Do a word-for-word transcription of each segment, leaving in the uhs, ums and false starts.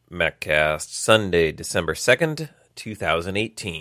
MacCast, Sunday, December second, twenty eighteen.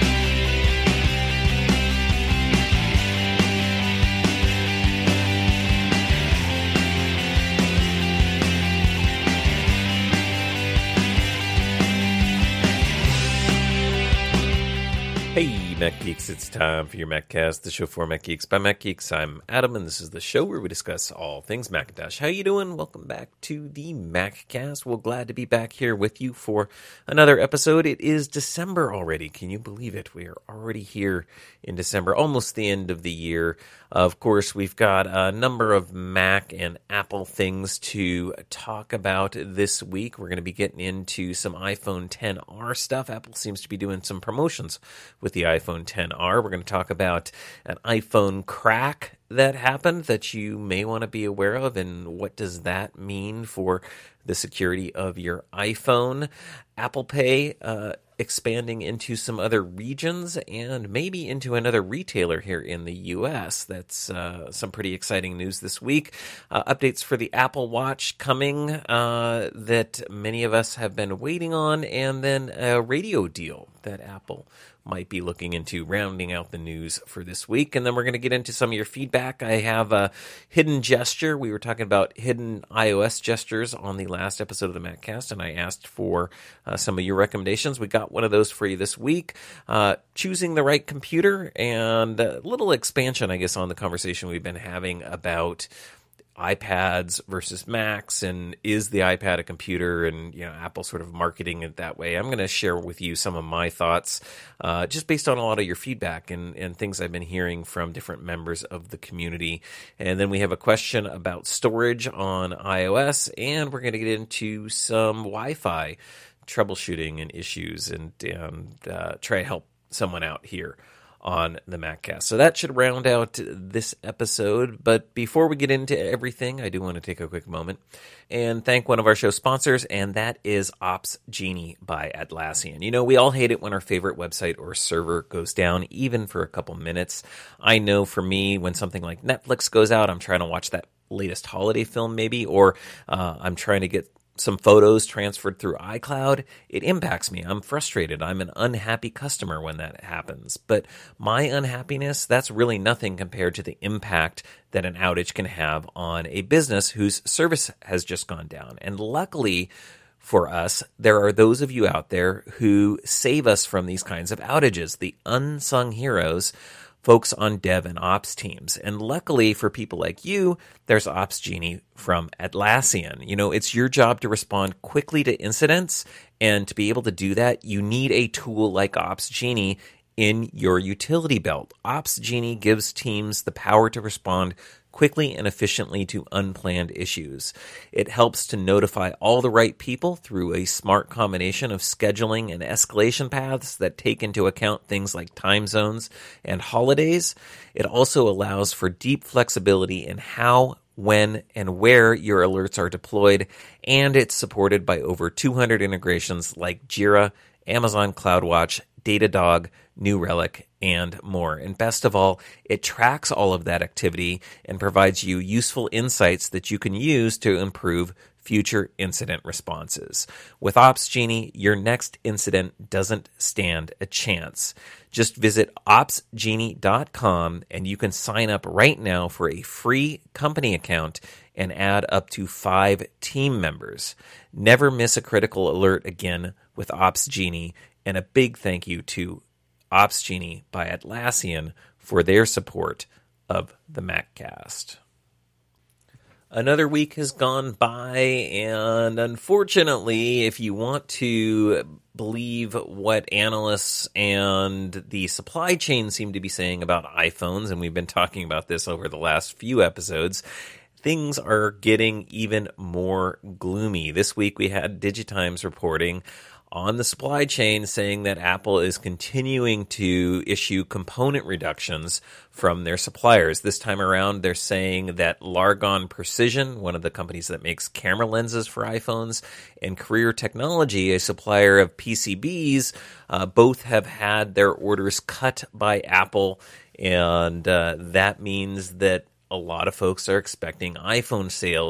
Hey, Mac Geeks, it's time for your MacCast, the show for Mac Geeks by Mac Geeks. I'm Adam, and this is the show where we discuss all things Macintosh. How you doing? Welcome back to the MacCast. We're glad to be back here with you for another episode. It is December already. Can you believe it? We are already here in December, almost the end of the year. Of course, we've got a number of Mac and Apple things to talk about this week. We're going to be getting into some iPhone X R stuff. Apple seems to be doing some promotions with the iPhone X R. We're going to talk about an iPhone crack that happened that you may want to be aware of, and what does that mean for the security of your iPhone. Apple Pay uh, expanding into some other regions and maybe into another retailer here in the U S. That's uh, some pretty exciting news this week. Uh, updates for the Apple Watch coming uh, that many of us have been waiting on, and then a radio deal that Apple might be looking into, rounding out the news for this week. And then we're going to get into some of your feedback. I have a hidden gesture. We were talking about hidden iOS gestures on the last episode of the MacCast, and I asked for uh, some of your recommendations. We got one of those for you this week. Uh, choosing the right computer, and a little expansion, I guess, on the conversation we've been having about iPads versus Macs, and is the iPad a computer, and you know, Apple sort of marketing it that way. I'm going to share with you some of my thoughts uh, just based on a lot of your feedback and, and things I've been hearing from different members of the community. And then we have a question about storage on iOS, and we're going to get into some Wi-Fi troubleshooting and issues, and, and uh, try to help someone out here on the MacCast. So that should round out this episode. But before we get into everything, I do want to take a quick moment and thank one of our show sponsors, and that is Opsgenie by Atlassian. You know, we all hate it when our favorite website or server goes down, even for a couple minutes. I know for me, when something like Netflix goes out, I'm trying to watch that latest holiday film maybe, or uh, I'm trying to get some photos transferred through iCloud. It impacts me. I'm frustrated. I'm an unhappy customer when that happens. But my unhappiness, that's really nothing compared to the impact that an outage can have on a business whose service has just gone down. And luckily for us, there are those of you out there who save us from these kinds of outages, the unsung heroes, folks on dev and ops teams. And luckily for people like you, there's Opsgenie from Atlassian. You know, it's your job to respond quickly to incidents, and to be able to do that, you need a tool like Opsgenie in your utility belt. Opsgenie gives teams the power to respond quickly and efficiently to unplanned issues. It helps to notify all the right people through a smart combination of scheduling and escalation paths that take into account things like time zones and holidays. It also allows for deep flexibility in how, when, and where your alerts are deployed, and it's supported by over two hundred integrations like Jira, Amazon CloudWatch, Datadog, New Relic, and more. And best of all, it tracks all of that activity and provides you useful insights that you can use to improve future incident responses. With Opsgenie, your next incident doesn't stand a chance. Just visit opsgenie dot com and you can sign up right now for a free company account and add up to five team members. Never miss a critical alert again with Opsgenie, and a big thank you to Opsgenie by Atlassian for their support of the MacCast. Another week has gone by, and unfortunately, if you want to believe what analysts and the supply chain seem to be saying about iPhones, and we've been talking about this over the last few episodes, things are getting even more gloomy. This week we had Digitimes reporting on the supply chain saying that Apple is continuing to issue component reductions from their suppliers. This time around, they're saying that Largon Precision, one of the companies that makes camera lenses for iPhones, and Career Technology, a supplier of P C Bs, uh, both have had their orders cut by Apple, and uh, that means that a lot of folks are expecting iPhone sales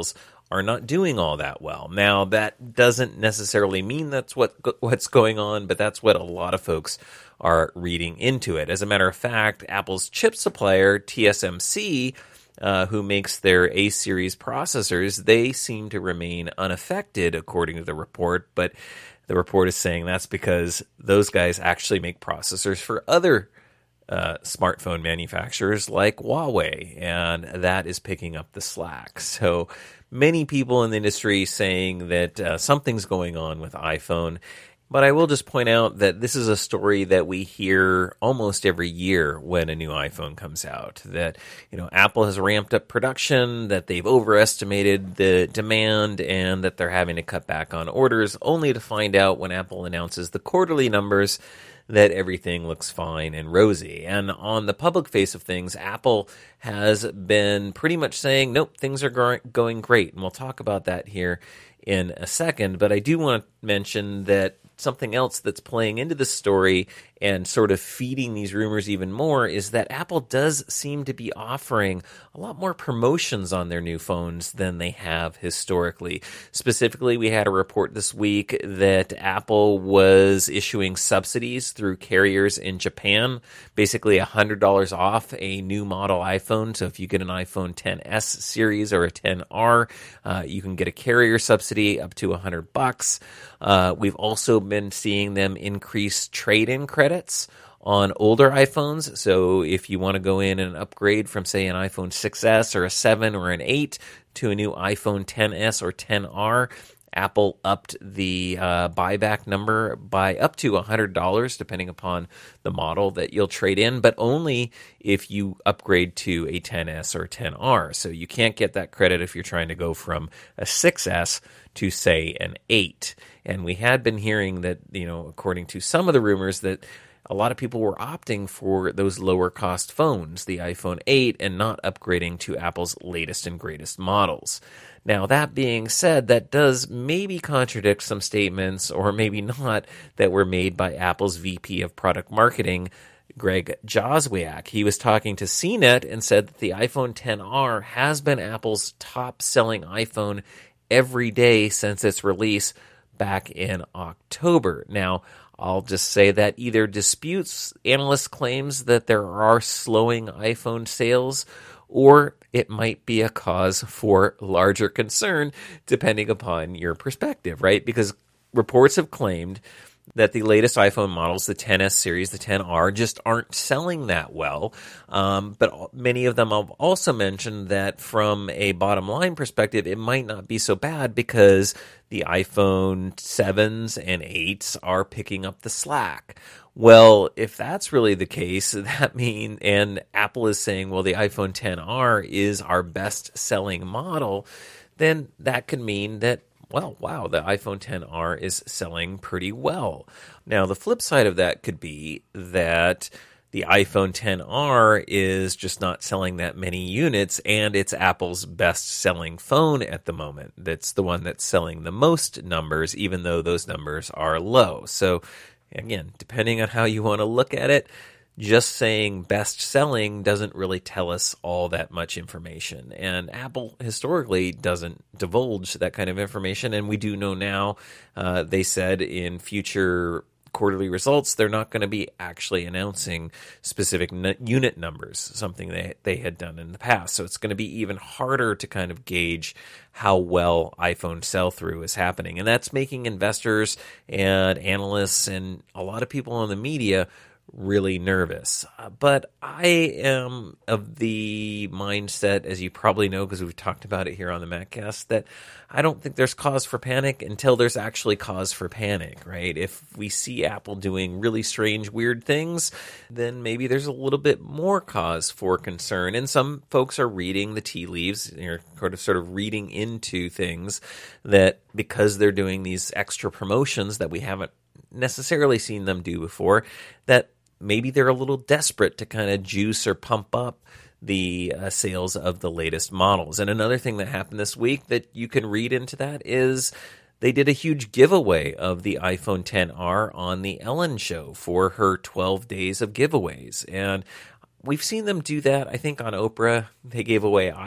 are not doing all that well. Now, that doesn't necessarily mean that's what what's going on, but that's what a lot of folks are reading into it. As a matter of fact, Apple's chip supplier, T S M C, uh, who makes their A-series processors, they seem to remain unaffected, according to the report, but the report is saying that's because those guys actually make processors for other Uh, smartphone manufacturers like Huawei, and that is picking up the slack. So many people in the industry saying that uh, something's going on with iPhone. But I will just point out that this is a story that we hear almost every year when a new iPhone comes out. That, you know, Apple has ramped up production, that they've overestimated the demand, and that they're having to cut back on orders, only to find out when Apple announces the quarterly numbers that everything looks fine and rosy. And on the public face of things, Apple has been pretty much saying, nope, things are go- going great. And we'll talk about that here in a second. But I do want to mention that something else that's playing into the story and sort of feeding these rumors even more is that Apple does seem to be offering a lot more promotions on their new phones than they have historically. Specifically, we had a report this week that Apple was issuing subsidies through carriers in Japan, basically one hundred dollars off a new model iPhone. So if you get an iPhone X S series or a X R, uh, you can get a carrier subsidy up to one hundred bucks. Uh, we've also been seeing them increase trade-in credits on older iPhones. So if you want to go in and upgrade from, say, an iPhone six S or a seven or an eight to a new iPhone X S or X R, Apple upped the uh, buyback number by up to one hundred dollars, depending upon the model that you'll trade in, but only if you upgrade to a X S or X R. So you can't get that credit if you're trying to go from a six S to, say, an eight. And we had been hearing that, you know, according to some of the rumors, that a lot of people were opting for those lower cost phones, the iPhone eight, and not upgrading to Apple's latest and greatest models. Now, that being said, that does maybe contradict some statements, or maybe not, that were made by Apple's V P of Product Marketing, Greg Joswiak. He was talking to C net and said that the iPhone X R has been Apple's top-selling iPhone every day since its release back in October. Now, I'll just say that either disputes analysts' claims that there are slowing iPhone sales, or it might be a cause for larger concern, depending upon your perspective, right? Because reports have claimed that the latest iPhone models, the X S series, the X R, just aren't selling that well. Um, but many of them have also mentioned that from a bottom line perspective, it might not be so bad because the iPhone sevens and eights are picking up the slack. Well, if that's really the case, that means, and Apple is saying, well, the iPhone X R is our best-selling model, then that could mean that, well, wow, the iPhone X R is selling pretty well. Now, the flip side of that could be that the iPhone X R is just not selling that many units, and it's Apple's best-selling phone at the moment. That's the one that's selling the most numbers, even though those numbers are low. So, again, depending on how you want to look at it, just saying best selling doesn't really tell us all that much information. And Apple historically doesn't divulge that kind of information. And we do know now, uh, they said in future quarterly results, they're not going to be actually announcing specific n- unit numbers, something they, they had done in the past. So it's going to be even harder to kind of gauge how well iPhone sell-through is happening. And that's making investors and analysts and a lot of people in the media really nervous. Uh, but I am of the mindset, as you probably know, because we've talked about it here on the MacCast, that I don't think there's cause for panic until there's actually cause for panic, right? If we see Apple doing really strange, weird things, then maybe there's a little bit more cause for concern. And some folks are reading the tea leaves, you're sort of, sort of reading into things that because they're doing these extra promotions that we haven't necessarily seen them do before, that maybe they're a little desperate to kind of juice or pump up the uh, sales of the latest models. And another thing that happened this week that you can read into that is they did a huge giveaway of the iPhone X R on the Ellen Show for her twelve days of giveaways. And we've seen them do that. I think on Oprah, they gave away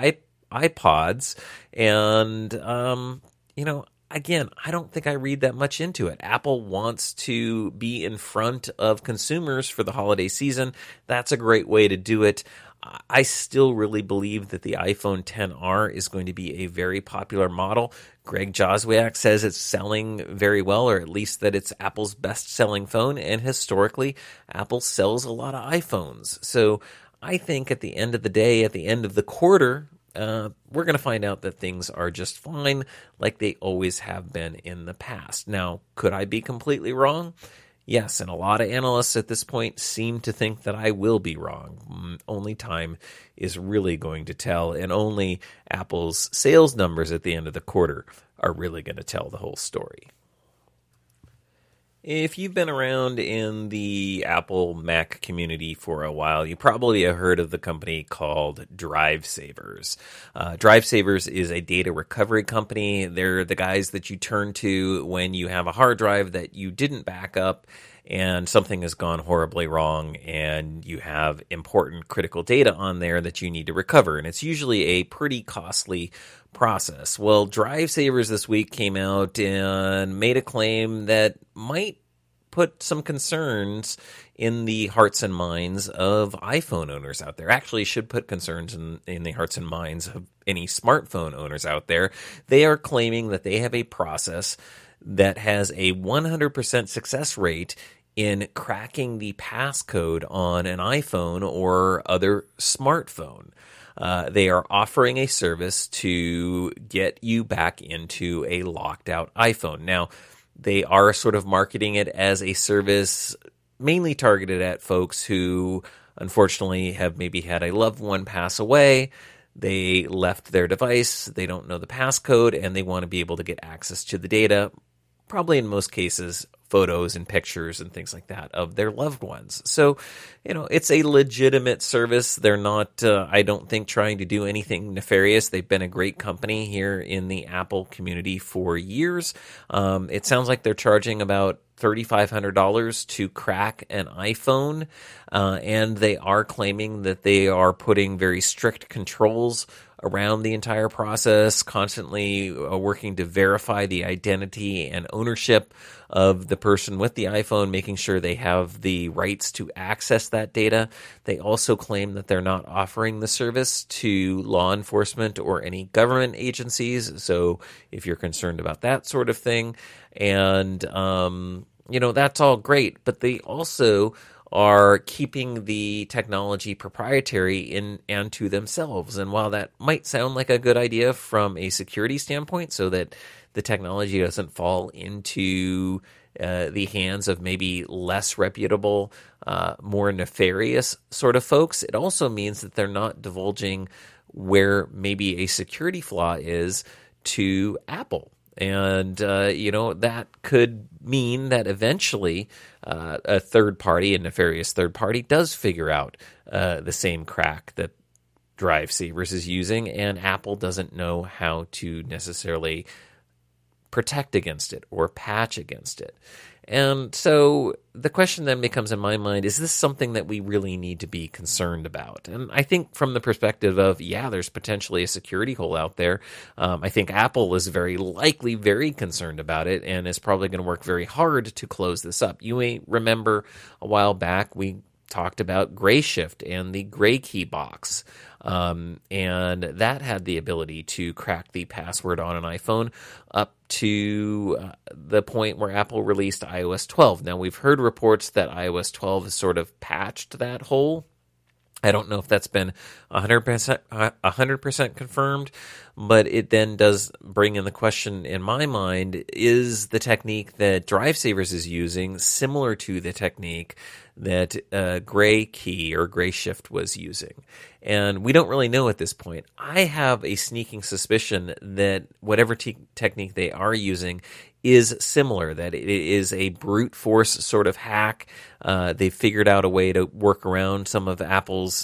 iPods. And, um, you know, again, I don't think I read that much into it. Apple wants to be in front of consumers for the holiday season. That's a great way to do it. I still really believe that the iPhone X R is going to be a very popular model. Greg Joswiak says it's selling very well, or at least that it's Apple's best-selling phone, and historically, Apple sells a lot of iPhones. So I think at the end of the day, at the end of the quarter, uh, we're going to find out that things are just fine, like they always have been in the past. Now, could I be completely wrong? Yes, and a lot of analysts at this point seem to think that I will be wrong. Only time is really going to tell, and only Apple's sales numbers at the end of the quarter are really going to tell the whole story. If you've been around in the Apple Mac community for a while, you probably have heard of the company called DriveSavers. Uh, DriveSavers is a data recovery company. They're the guys that you turn to when you have a hard drive that you didn't back up and something has gone horribly wrong and you have important critical data on there that you need to recover. And it's usually a pretty costly process. Well, DriveSavers this week came out and made a claim that might put some concerns in the hearts and minds of iPhone owners out there. Actually, should put concerns in, in the hearts and minds of any smartphone owners out there. They are claiming that they have a process that has a one hundred percent success rate in cracking the passcode on an iPhone or other smartphone. Uh, they are offering a service to get you back into a locked out iPhone. Now, they are sort of marketing it as a service mainly targeted at folks who unfortunately have maybe had a loved one pass away. They left their device, they don't know the passcode, and they want to be able to get access to the data, probably in most cases, photos and pictures and things like that of their loved ones. So, you know, it's a legitimate service. They're not, uh, I don't think, trying to do anything nefarious. They've been a great company here in the Apple community for years. Um, it sounds like they're charging about three thousand five hundred dollars to crack an iPhone, uh, and they are claiming that they are putting very strict controls around the entire process, constantly uh, working to verify the identity and ownership of the person with the iPhone, making sure they have the rights to access that data. They also claim that they're not offering the service to law enforcement or any government agencies. So if you're concerned about that sort of thing, and, um, you know, that's all great, but they also are keeping the technology proprietary in and to themselves. And while that might sound like a good idea from a security standpoint, so that the technology doesn't fall into uh, the hands of maybe less reputable, uh, more nefarious sort of folks, it also means that they're not divulging where maybe a security flaw is to Apple. And, uh, you know, that could mean that eventually uh, a third party, a nefarious third party, does figure out uh, the same crack that DriveSavers is using, and Apple doesn't know how to necessarily protect against it or patch against it. And so the question then becomes in my mind, is this something that we really need to be concerned about? And I think from the perspective of, yeah, there's potentially a security hole out there. Um, I think Apple is very likely very concerned about it and is probably going to work very hard to close this up. You may remember a while back we talked about Grayshift and the Gray Key box. Um, and that had the ability to crack the password on an iPhone up to uh, the point where Apple released i O S twelve. Now, we've heard reports that i O S twelve has sort of patched that hole. I don't know if that's been one hundred percent, one hundred percent confirmed, but it then does bring in the question in my mind, is the technique that DriveSavers is using similar to the technique that uh, Gray Key or Grayshift was using? And we don't really know at this point. I have a sneaking suspicion that whatever te- technique they are using is similar, that it is a brute force sort of hack. Uh, they've figured out a way to work around some of Apple's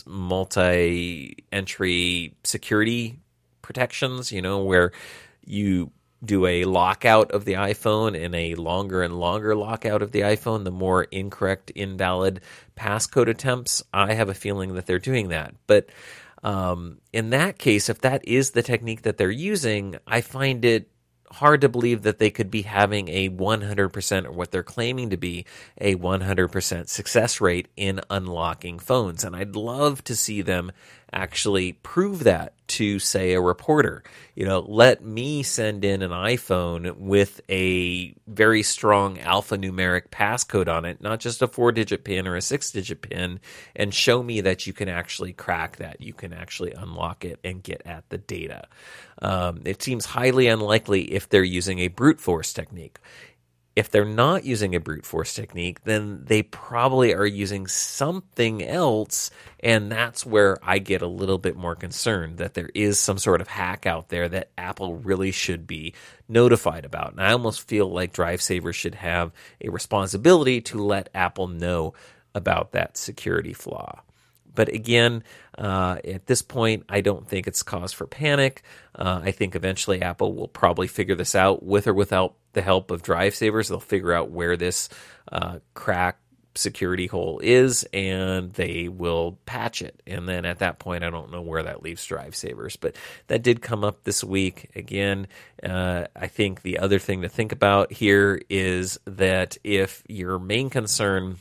multi-entry security protections, you know, where you do a lockout of the iPhone and a longer and longer lockout of the iPhone, the more incorrect, invalid passcode attempts. I have a feeling that they're doing that. But Um, in that case, if that is the technique that they're using, I find it hard to believe that they could be having a one hundred percent, or what they're claiming to be a one hundred percent success rate in unlocking phones. And I'd love to see them actually prove that to, say, a reporter. You know, let me send in an iPhone with a very strong alphanumeric passcode on it, not just a four-digit PIN or a six-digit PIN, and show me that you can actually crack that. You can actually unlock it and get at the data. Um, it seems highly unlikely if they're using a brute force technique. If they're not using a brute force technique, then they probably are using something else, and that's where I get a little bit more concerned that there is some sort of hack out there that Apple really should be notified about. And I almost feel like DriveSaver should have a responsibility to let Apple know about that security flaw. But again, uh, at this point, I don't think it's cause for panic. Uh, I think eventually Apple will probably figure this out with or without the help of DriveSavers. They'll figure out where this uh, crack security hole is, and they will patch it. And then at that point, I don't know where that leaves DriveSavers. But that did come up this week. Again, uh, I think the other thing to think about here is that if your main concern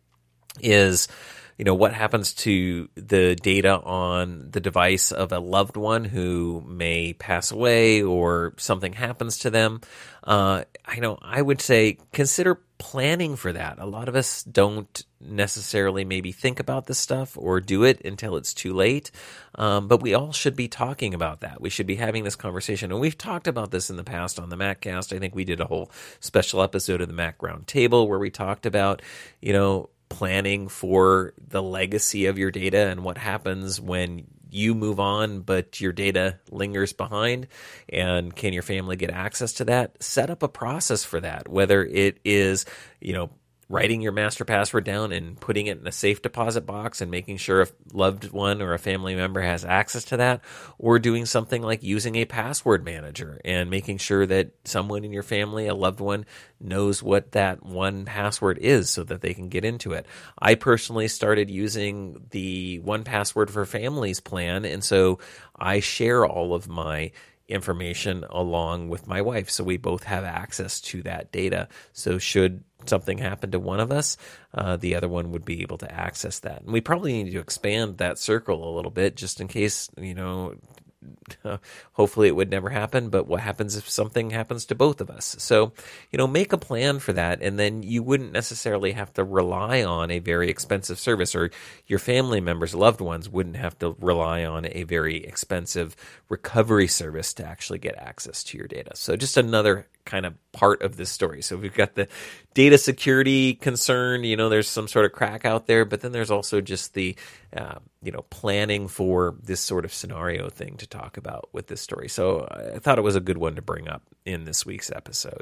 is, you know, what happens to the data on the device of a loved one who may pass away or something happens to them, uh, I know I would say consider planning for that. A lot of us don't necessarily maybe think about this stuff or do it until it's too late, um, but we all should be talking about that. We should be having this conversation, and we've talked about this in the past on the MacCast. I think we did a whole special episode of the Mac Roundtable where we talked about, you know, planning for the legacy of your data and what happens when you move on, but your data lingers behind, and can your family get access to that? Set up a process for that, whether it is, you know, writing your master password down and putting it in a safe deposit box and making sure a loved one or a family member has access to that, or doing something like using a password manager and making sure that someone in your family, a loved one, knows what that one password is so that they can get into it. I personally started using the one Password for Families plan, and so I share all of my information along with my wife, so we both have access to that data. So should something happen to one of us, uh, the other one would be able to access that. And we probably need to expand that circle a little bit, just in case, you know, hopefully it would never happen, but what happens if something happens to both of us? So, you know, make a plan for that, and then you wouldn't necessarily have to rely on a very expensive service, or your family members, loved ones, wouldn't have to rely on a very expensive recovery service to actually get access to your data. So just another kind of part of this story. So we've got the data security concern, you know, there's some sort of crack out there, but then there's also just the, uh, you know, planning for this sort of scenario thing to talk about with this story. So I thought it was a good one to bring up in this week's episode.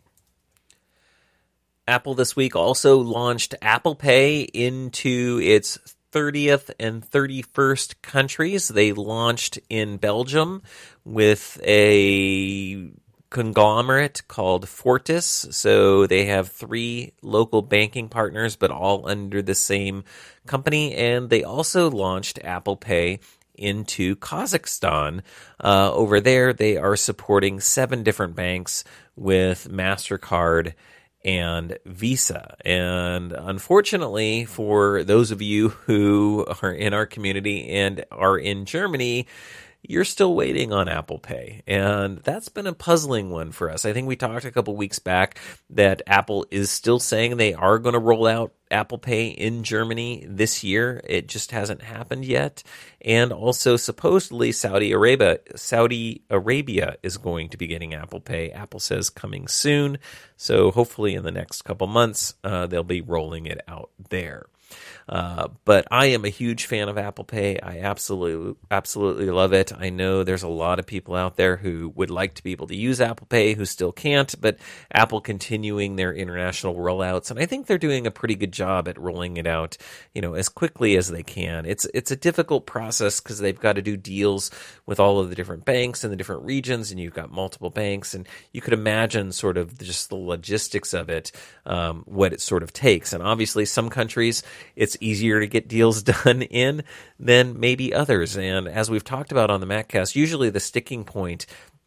Apple this week also launched Apple Pay into its thirtieth and thirty-first countries. They launched in Belgium with a conglomerate called Fortis. So they have three local banking partners, but all under the same company. And they also launched Apple Pay into Kazakhstan. Uh, over there, they are supporting seven different banks with MasterCard and Visa. And unfortunately, for those of you who are in our community and are in Germany, you're still waiting on Apple Pay. And that's been a puzzling one for us. I think we talked a couple weeks back that Apple is still saying they are going to roll out Apple Pay in Germany this year. It just hasn't happened yet. And also supposedly Saudi Arabia, Saudi Arabia is going to be getting Apple Pay. Apple says coming soon. So hopefully in the next couple months, uh, they'll be rolling it out there. Uh, but I am a huge fan of Apple Pay. I absolutely, absolutely love it. I know there's a lot of people out there who would like to be able to use Apple Pay who still can't, but Apple continuing their international rollouts, and I think they're doing a pretty good job at rolling it out, you know, as quickly as they can. It's it's a difficult process because they've got to do deals with all of the different banks in the different regions, and you've got multiple banks, and you could imagine sort of just the logistics of it, um, what it sort of takes. And obviously, some countries, it's easier to get deals done in than maybe others. And as we've talked about on the MacCast, usually the sticking point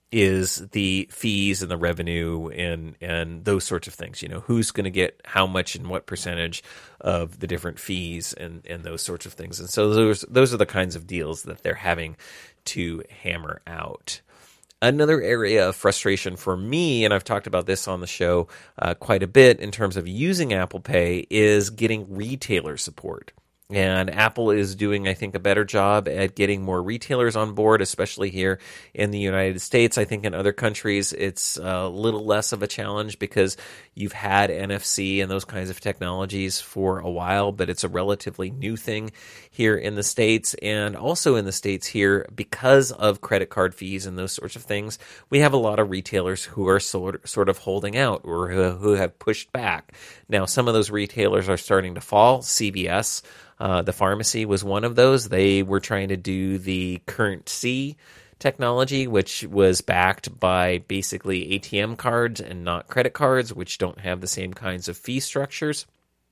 is the fees and the revenue and and those sorts of things. You know, who's going to get how much and what percentage of the different fees and, and those sorts of things. And so those those are the kinds of deals that they're having to hammer out. Another area of frustration for me, and I've talked about this on the show uh, quite a bit in terms of using Apple Pay, is getting retailer support. And Apple is doing, I think, a better job at getting more retailers on board, especially here in the United States. I think in other countries, it's a little less of a challenge because you've had N F C and those kinds of technologies for a while, but it's a relatively new thing here in the States. And also in the States here, because of credit card fees and those sorts of things, we have a lot of retailers who are sort sort of holding out or who, who have pushed back. Now, some of those retailers are starting to fall. C V S, Uh, the pharmacy was one of those. They were trying to do the Current C technology, which was backed by basically A T M cards and not credit cards, which don't have the same kinds of fee structures.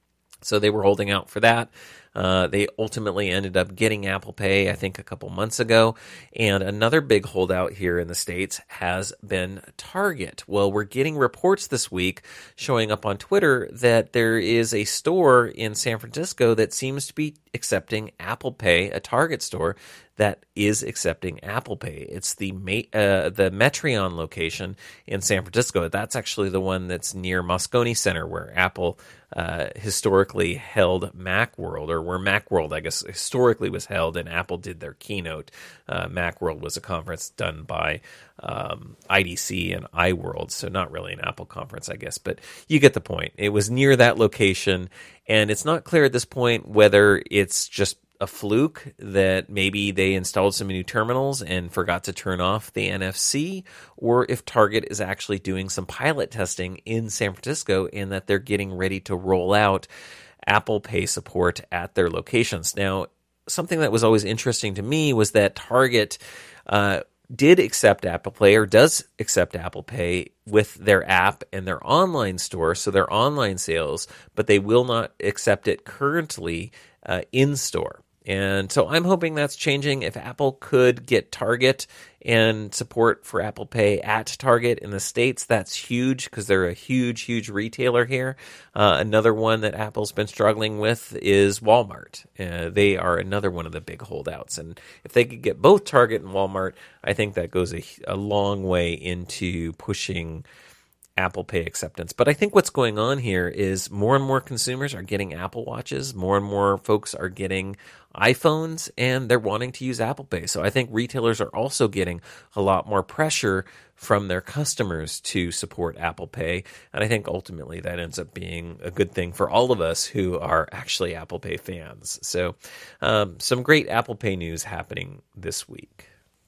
So they were holding out for that. Uh, they ultimately ended up getting Apple Pay, I think, a couple months ago. And another big holdout here in the States has been Target. Well, we're getting reports this week showing up on Twitter that there is a store in San Francisco that seems to be accepting Apple Pay, a Target store that is accepting Apple Pay. It's the uh, the Metreon location in San Francisco. That's actually the one that's near Moscone Center, where Apple uh, historically held Macworld, or where Macworld, I guess, historically was held, and Apple did their keynote. Uh, Macworld was a conference done by um, I D C and iWorld, so not really an Apple conference, I guess, but you get the point. It was near that location, and it's not clear at this point whether it's just a fluke that maybe they installed some new terminals and forgot to turn off the N F C, or if Target is actually doing some pilot testing in San Francisco and that they're getting ready to roll out Apple Pay support at their locations. Now, something that was always interesting to me was that Target uh, did accept Apple Pay, or does accept Apple Pay with their app and their online store, so their online sales, but they will not accept it currently uh, in store. And so I'm hoping that's changing. If Apple could get Target and support for Apple Pay at Target in the States, that's huge because they're a huge, huge retailer here. Uh, another one that Apple's been struggling with is Walmart. Uh, they are another one of the big holdouts. And if they could get both Target and Walmart, I think that goes a, a long way into pushing Apple Pay acceptance. But I think what's going on here is more and more consumers are getting Apple Watches, more and more folks are getting iPhones, and they're wanting to use Apple Pay. So I think retailers are also getting a lot more pressure from their customers to support Apple Pay. And I think ultimately that ends up being a good thing for all of us who are actually Apple Pay fans. So um, some great Apple Pay news happening this week.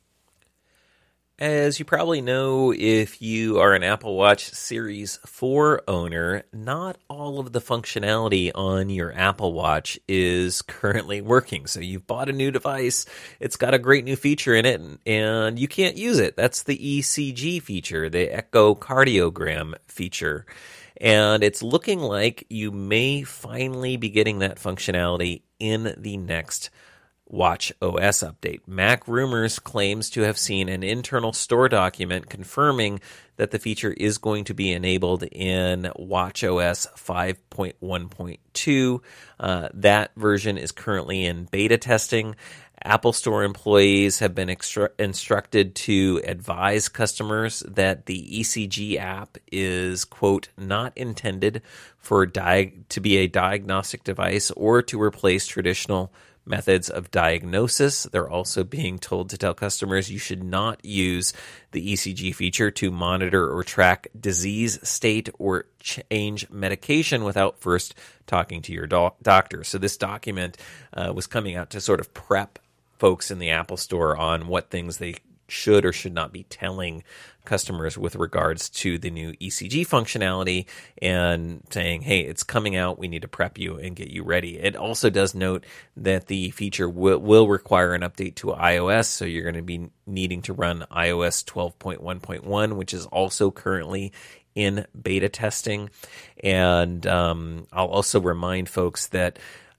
As you probably know, if you are an Apple Watch Series four owner, not all of the functionality on your Apple Watch is currently working. So you've bought a new device, it's got a great new feature in it, and you can't use it. That's the E C G feature, the echocardiogram feature. And it's looking like you may finally be getting that functionality in the next Watch O S update. MacRumors claims to have seen an internal store document confirming that the feature is going to be enabled in Watch O S five point one point two. Uh, that version is currently in beta testing. Apple Store employees have been extru- instructed to advise customers that the E C G app is, quote, not intended for di- to be a diagnostic device or to replace traditional methods of diagnosis. They're also being told to tell customers you should not use the E C G feature to monitor or track disease state or change medication without first talking to your do- doctor. So this document uh, was coming out to sort of prep folks in the Apple Store on what things they should or should not be telling customers with regards to the new E C G functionality, and saying, hey, it's coming out, we need to prep you and get you ready. It also does note that the feature will, will require an update to iOS, so you're going to be needing to run i O S twelve point one point one, which is also currently in beta testing. And um, I'll also remind folks that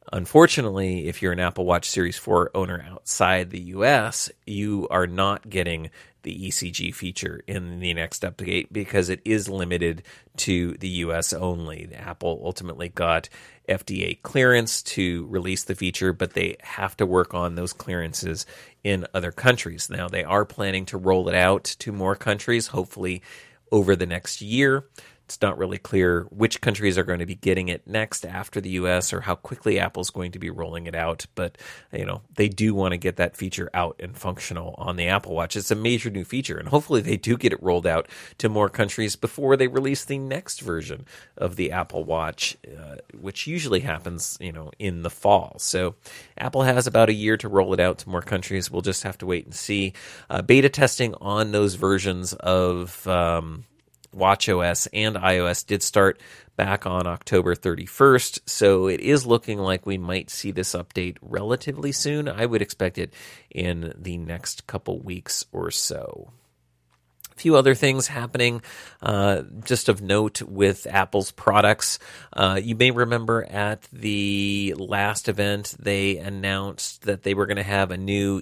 Unfortunately, if you're an Apple Watch Series four owner outside the U S, you are not getting the E C G feature in the next update because it is limited to the U S only. Apple ultimately got F D A clearance to release the feature, but they have to work on those clearances in other countries. Now, they are planning to roll it out to more countries, hopefully over the next year. It's not really clear which countries are going to be getting it next after the U S or how quickly Apple's going to be rolling it out. But, you know, they do want to get that feature out and functional on the Apple Watch. It's a major new feature, and hopefully they do get it rolled out to more countries before they release the next version of the Apple Watch, uh, which usually happens, you know, in the fall. So Apple has about a year to roll it out to more countries. We'll just have to wait and see. Uh, beta testing on those versions of Um, watchOS and iOS did start back on October thirty-first, so it is looking like we might see this update relatively soon. I would expect it in the next couple weeks or so. A few other things happening, uh, just of note with Apple's products. Uh, you may remember at the last event, they announced that they were going to have a new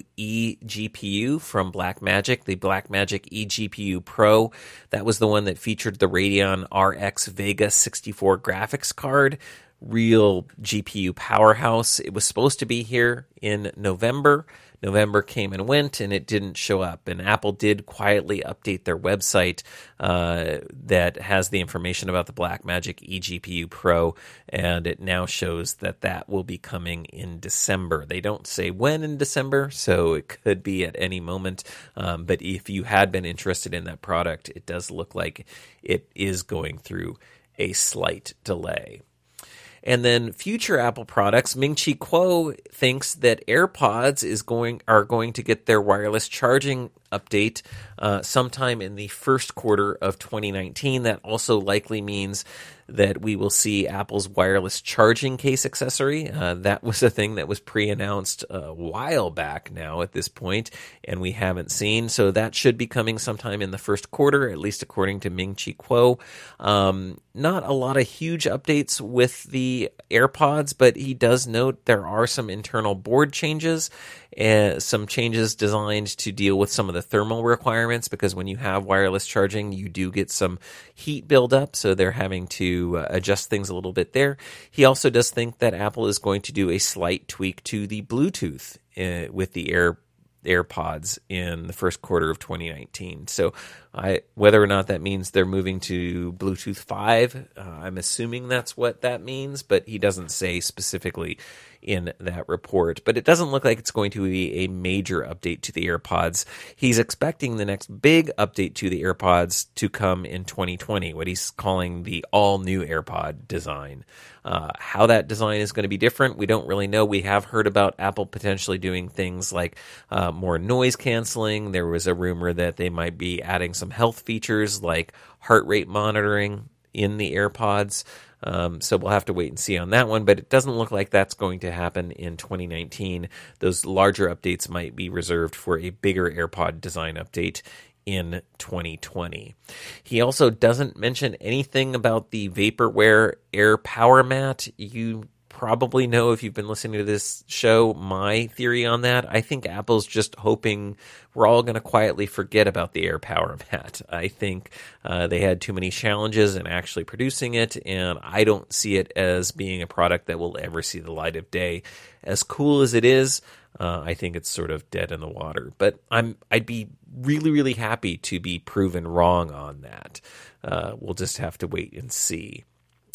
eGPU from Blackmagic, the Blackmagic eGPU Pro. That was the one that featured the Radeon R X Vega sixty-four graphics card. Real G P U powerhouse. It was supposed to be here in November. November came and went, and it didn't show up. And Apple did quietly update their website uh, that has the information about the Blackmagic eGPU Pro, and it now shows that that will be coming in December. They don't say when in December, so it could be at any moment. Um, but if you had been interested in that product, it does look like it is going through a slight delay. And then future Apple products, Ming-Chi Kuo thinks that AirPods is going are going to get their wireless charging update uh, sometime in the first quarter of twenty nineteen. That also likely means that we will see Apple's wireless charging case accessory. Uh, that was a thing that was pre-announced a while back now at this point, and we haven't seen. So that should be coming sometime in the first quarter, at least according to Ming-Chi Kuo. Um, not a lot of huge updates with the AirPods, but he does note there are some internal board changes, uh, some changes designed to deal with some of the thermal requirements, because when you have wireless charging, you do get some heat buildup, so they're having to uh, adjust things a little bit there. He also does think that Apple is going to do a slight tweak to the Bluetooth uh, with the Air AirPods in the first quarter of twenty nineteen. So I, whether or not that means they're moving to Bluetooth five, uh, I'm assuming that's what that means, but he doesn't say specifically in that report. But it doesn't look like it's going to be a major update to the AirPods. He's expecting the next big update to the AirPods to come in twenty twenty, what he's calling the all-new AirPod design. Uh, how that design is going to be different, we don't really know. We have heard about Apple potentially doing things like uh, more noise canceling. There was a rumor that they might be adding some health features like heart rate monitoring in the AirPods. Um, so we'll have to wait and see on that one, but it doesn't look like that's going to happen in twenty nineteen. Those larger updates might be reserved for a bigger AirPod design update in twenty twenty. He also doesn't mention anything about the Vaporware Air Power Mat. You probably know, if you've been listening to this show, my theory on that. I think Apple's just hoping we're all going to quietly forget about the Air Power Mat. I think uh, they had too many challenges in actually producing it, and I don't see it as being a product that will ever see the light of day. As cool as it is, uh, I think it's sort of dead in the water. But I'm, I'd be really, really happy to be proven wrong on that. Uh, we'll just have to wait and see.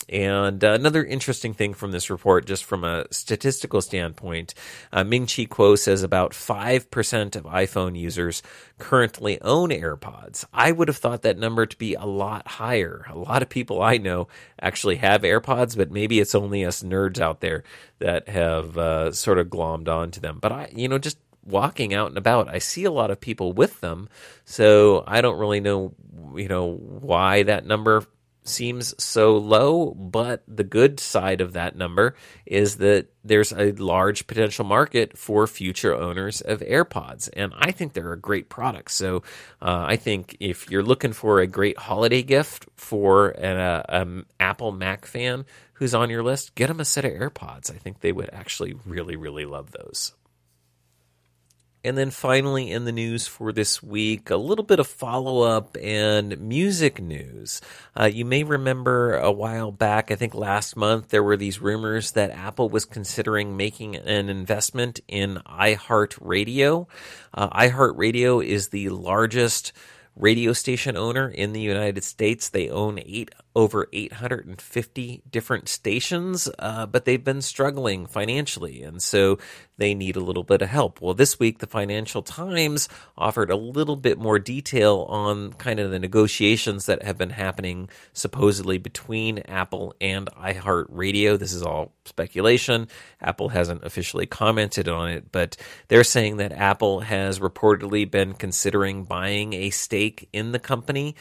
And uh, another interesting thing from this report, just from a statistical standpoint, uh, Ming-Chi Kuo says about five percent of iPhone users currently own AirPods. I would have thought that number to be a lot higher. A lot of people I know actually have AirPods, but maybe it's only us nerds out there that have uh, sort of glommed onto them. But I, you know, just walking out and about, I see a lot of people with them, so I don't really know, you know, why that number seems so low, but the good side of that number is that there's a large potential market for future owners of AirPods, and I think they're a great product. So uh, I think if you're looking for a great holiday gift for an uh, um, Apple Mac fan who's on your list, get them a set of AirPods. I think they would actually really, really love those. And then finally in the news for this week, a little bit of follow-up and music news. Uh, you may remember a while back, I think last month, there were these rumors that Apple was considering making an investment in iHeartRadio. Uh, iHeartRadio is the largest radio station owner in the United States. They own eight over eight hundred fifty different stations, uh, but they've been struggling financially, and so they need a little bit of help. Well, this week, the Financial Times offered a little bit more detail on kind of the negotiations that have been happening supposedly between Apple and iHeartRadio. This is all speculation. Apple hasn't officially commented on it, but they're saying that Apple has reportedly been considering buying a stake in the company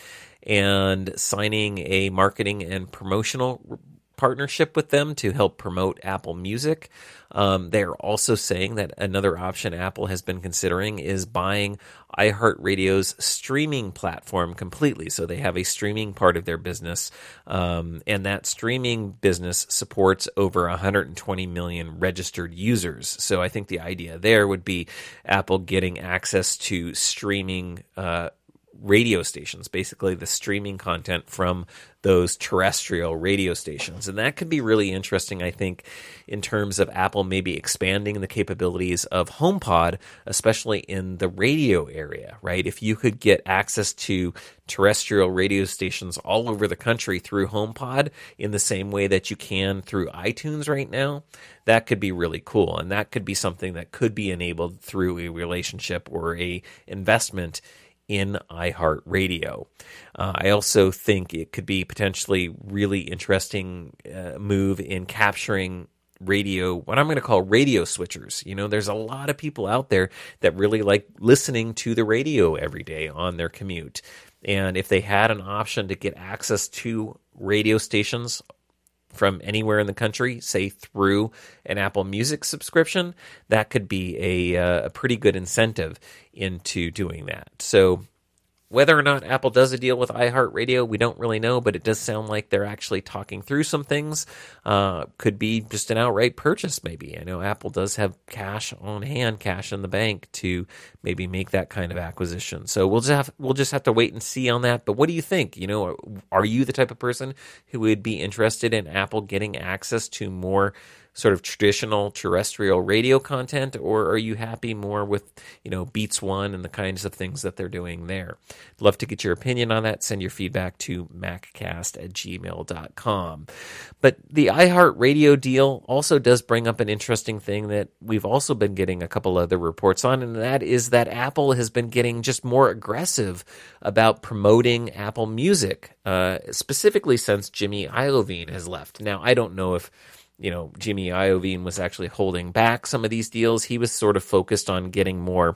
and signing a marketing and promotional partnership with them to help promote Apple Music. Um, they're also saying that another option Apple has been considering is buying iHeartRadio's streaming platform completely. So they have a streaming part of their business, um, and that streaming business supports over one hundred twenty million registered users. So I think the idea there would be Apple getting access to streaming uh radio stations, basically the streaming content from those terrestrial radio stations. And that could be really interesting, I think, in terms of Apple maybe expanding the capabilities of HomePod, especially in the radio area, right? If you could get access to terrestrial radio stations all over the country through HomePod in the same way that you can through iTunes right now, that could be really cool. And that could be something that could be enabled through a relationship or a investment in iHeartRadio. Uh, I also think it could be potentially really interesting uh, move in capturing radio, what I'm going to call radio switchers. You know, there's a lot of people out there that really like listening to the radio every day on their commute. And if they had an option to get access to radio stations from anywhere in the country, say through an Apple Music subscription, that could be a, uh, a pretty good incentive into doing that. So whether or not Apple does a deal with iHeartRadio, we don't really know, but it does sound like they're actually talking through some things. Uh, could be just an outright purchase, maybe. I know Apple does have cash on hand, cash in the bank to maybe make that kind of acquisition. So we'll just have, we'll just have to wait and see on that. But what do you think? You know, are you the type of person who would be interested in Apple getting access to more sort of traditional terrestrial radio content, or are you happy more with, you know, Beats One and the kinds of things that they're doing there? I'd love to get your opinion on that. Send your feedback to maccast at gmail dot com. But the iHeartRadio deal also does bring up an interesting thing that we've also been getting a couple other reports on, and that is that Apple has been getting just more aggressive about promoting Apple Music, uh, specifically since Jimmy Iovine has left. Now, I don't know if you know, Jimmy Iovine was actually holding back some of these deals. He was sort of focused on getting more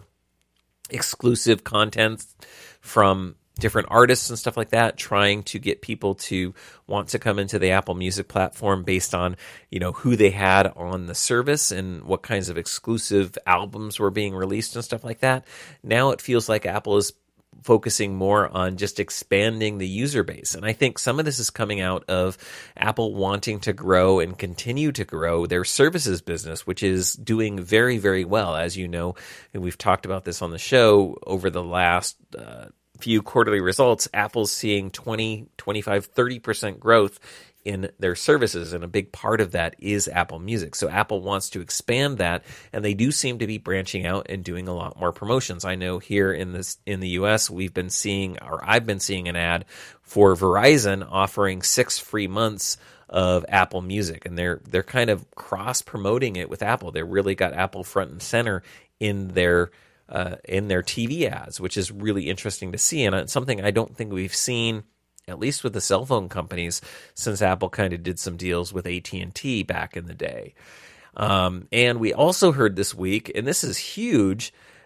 exclusive content from different artists and stuff like that, trying to get people to want to come into the Apple Music platform based on, you know, who they had on the service and what kinds of exclusive albums were being released and stuff like that. Now it feels like Apple is focusing more on just expanding the user base. And I think some of this is coming out of Apple wanting to grow and continue to grow their services business, which is doing very, very well. As you know, and we've talked about this on the show over the last uh, few quarterly results, Apple's seeing twenty, twenty-five, thirty percent growth in their services, and a big part of that is Apple Music. So Apple wants to expand that, and they do seem to be branching out and doing a lot more promotions. I know here in this in the U S, we've been seeing, or I've been seeing an ad for Verizon offering six free months of Apple Music, and they're they're kind of cross promoting it with Apple. They really got Apple front and center in their uh, in their T V ads, which is really interesting to see, and it's something I don't think we've seen, at least with the cell phone companies, since Apple kind of did some deals with A T and T back in the day. Um, and we also heard this week, and this is huge,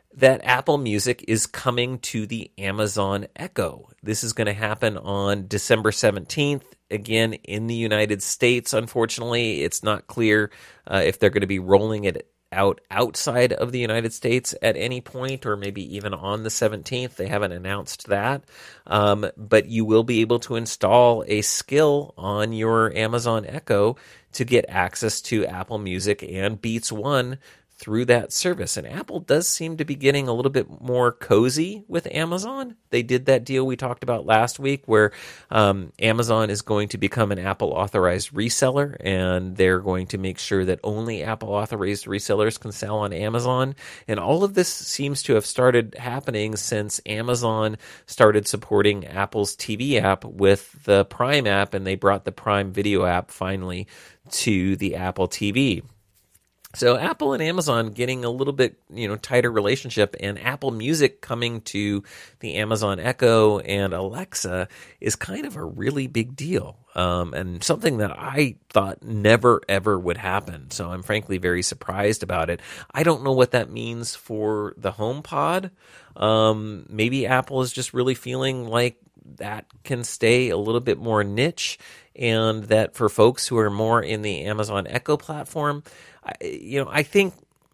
that Apple Music is coming to the Amazon Echo. This is going to happen on December seventeenth. Again, in the United States, unfortunately, it's not clear uh, if they're going to be rolling it out outside of the United States at any point, or maybe even on the seventeenth. They haven't announced that. Um, but you will be able to install a skill on your Amazon Echo to get access to Apple Music and Beats One through that service. And Apple does seem to be getting a little bit more cozy with Amazon. They did that deal we talked about last week where um, Amazon is going to become an Apple authorized reseller, and they're going to make sure that only Apple authorized resellers can sell on Amazon. And all of this seems to have started happening since Amazon started supporting Apple's T V app with the Prime app, and they brought the Prime Video app finally to the Apple T V. So Apple and Amazon getting a little bit, you know, tighter relationship, and Apple Music coming to the Amazon Echo and Alexa is kind of a really big deal, um, and something that I thought never, ever would happen. So I'm frankly very surprised about it. I don't know what that means for the HomePod. Um, maybe Apple is just really feeling like that can stay a little bit more niche, and that for folks who are more in the Amazon Echo platform, I, you know, I think,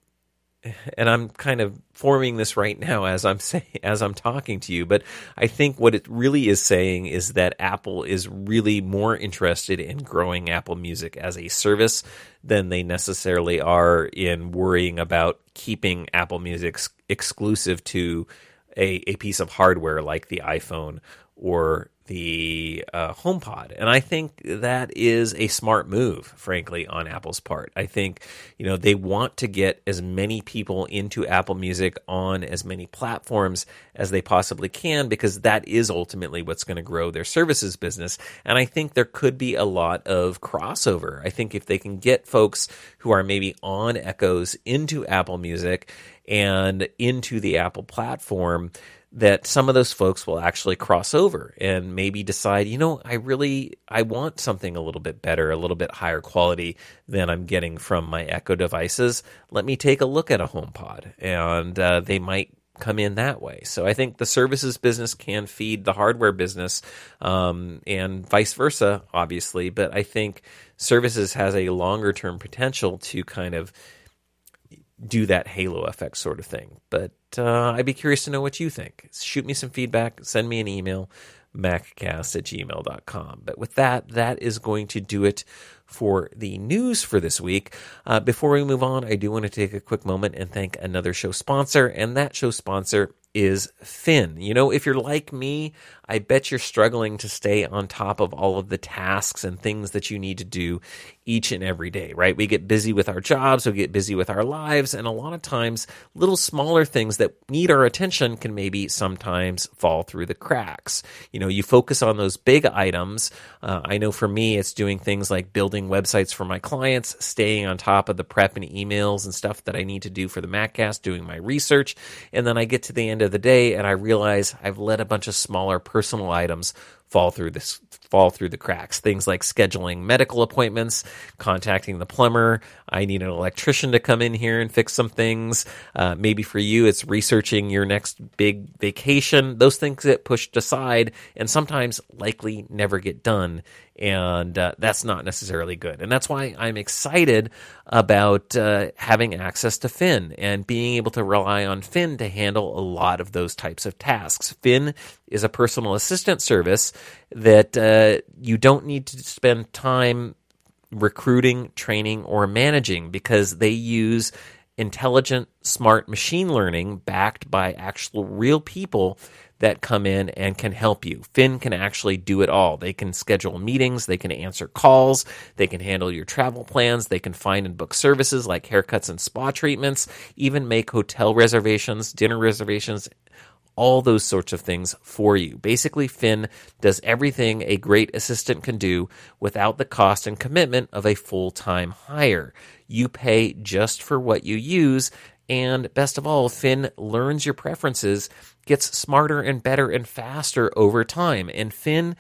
and I'm kind of forming this right now as I'm saying, as I'm talking to you, but I think what it really is saying is that Apple is really more interested in growing Apple Music as a service than they necessarily are in worrying about keeping Apple Music exclusive to a, a piece of hardware like the iPhone or the uh, HomePod. And I think that is a smart move, frankly, on Apple's part. I think, you know, they want to get as many people into Apple Music on as many platforms as they possibly can, because that is ultimately what's going to grow their services business. And I think there could be a lot of crossover. I think if they can get folks who are maybe on Echoes into Apple Music and into the Apple platform, that some of those folks will actually cross over and maybe decide, you know, I really, I want something a little bit better, a little bit higher quality than I'm getting from my Echo devices. Let me take a look at a HomePod, and uh, they might come in that way. So I think the services business can feed the hardware business, um, and vice versa, obviously. But I think services has a longer term potential to kind of do that halo effect sort of thing. But uh, I'd be curious to know what you think. Shoot me some feedback. Send me an email, maccast at gmail dot com. But with that, that is going to do it for the news for this week. Uh, before we move on, I do want to take a quick moment and thank another show sponsor, and that show sponsor is Finn. You know, if you're like me, I bet you're struggling to stay on top of all of the tasks and things that you need to do each and every day, right? We get busy with our jobs, we get busy with our lives, and a lot of times little smaller things that need our attention can maybe sometimes fall through the cracks. You know, you focus on those big items. Uh, I know for me, it's doing things like building websites for my clients, staying on top of the prep and emails and stuff that I need to do for the MacCast, doing my research, and then I get to the end of the day and I realize I've let a bunch of smaller personal items fall through this fall through the cracks. Things like scheduling medical appointments, contacting the plumber. I need an electrician to come in here and fix some things. Uh, maybe for you, it's researching your next big vacation. Those things get pushed aside and sometimes likely never get done. And uh, that's not necessarily good. And that's why I'm excited about uh, having access to Finn and being able to rely on Finn to handle a lot of those types of tasks. Finn is a personal assistant service that uh, you don't need to spend time recruiting, training, or managing, because they use intelligent, smart machine learning backed by actual real people that come in and can help you. Finn can actually do it all. They can schedule meetings, they can answer calls, they can handle your travel plans, they can find and book services like haircuts and spa treatments, even make hotel reservations, dinner reservations, all those sorts of things for you. Basically, Finn does everything a great assistant can do without the cost and commitment of a full-time hire. You pay just for what you use, and best of all, Finn learns your preferences, gets smarter and better and faster over time. And Finn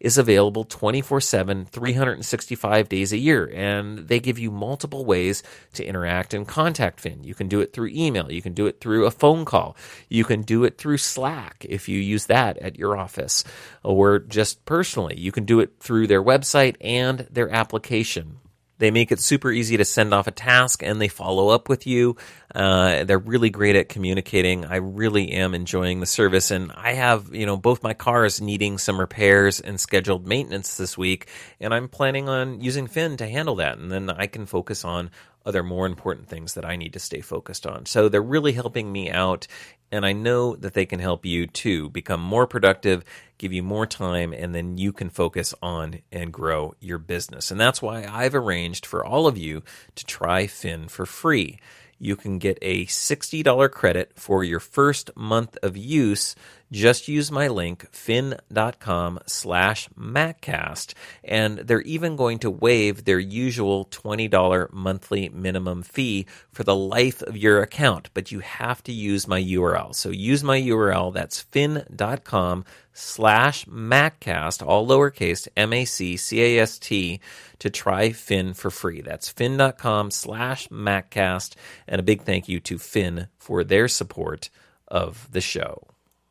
is available twenty-four seven, three hundred sixty-five days a year, and they give you multiple ways to interact and contact Finn. You can do it through email. You can do it through a phone call. You can do it through Slack if you use that at your office, or just personally. You can do it through their website and their application. They make it super easy to send off a task, and they follow up with you. Uh, they're really great at communicating. I really am enjoying the service, and I have, you know, both my cars needing some repairs and scheduled maintenance this week, and I'm planning on using Finn to handle that, and then I can focus on other more important things that I need to stay focused on. So they're really helping me out, and I know that they can help you too become more productive, give you more time, and then you can focus on and grow your business. And that's why I've arranged for all of you to try Finn for free. You can get a sixty dollars credit for your first month of use. Just use my link, fin.com slash MacCast, and they're even going to waive their usual twenty dollars monthly minimum fee for the life of your account, but you have to use my U R L. So use my U R L, that's fin.com slash MacCast, all lowercase, M A C C A S T, to try Finn for free. That's fin.com slash MacCast, and a big thank you to Finn for their support of the show.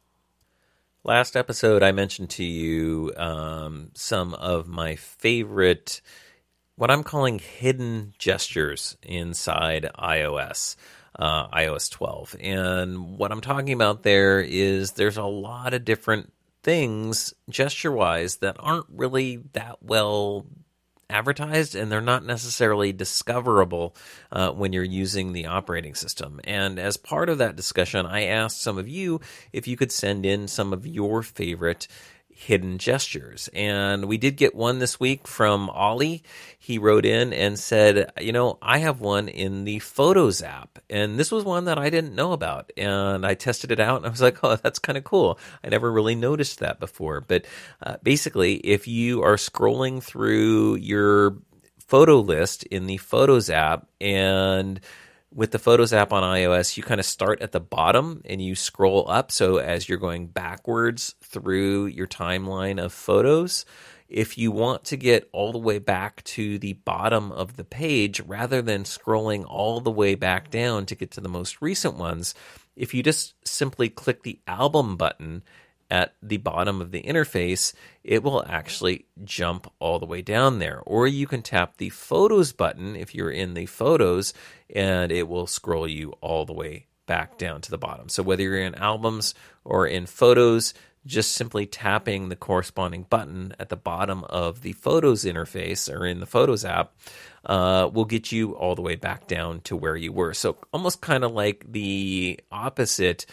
Last episode, I mentioned to you um, some of my favorite, what I'm calling hidden gestures inside iOS, uh, iOS twelve. And what I'm talking about there is there's a lot of different things, gesture-wise, that aren't really that well advertised, and they're not necessarily discoverable uh, when you're using the operating system. And as part of that discussion, I asked some of you if you could send in some of your favorite hidden gestures. And we did get one this week from Ollie. He wrote in and said, you know, I have one in the Photos app. And this was one that I didn't know about. And I tested it out and I was like, oh, that's kind of cool. I never really noticed that before. But uh, basically, if you are scrolling through your photo list in the Photos app, and with the Photos app on iOS, you kind of start at the bottom and you scroll up. So as you're going backwards through your timeline of photos, if you want to get all the way back to the bottom of the page, rather than scrolling all the way back down to get to the most recent ones, if you just simply click the album button at the bottom of the interface, it will actually jump all the way down there. Or you can tap the Photos button if you're in the Photos, and it will scroll you all the way back down to the bottom. So whether you're in Albums or in Photos, just simply tapping the corresponding button at the bottom of the Photos interface or in the Photos app uh, will get you all the way back down to where you were. So almost kind of like the opposite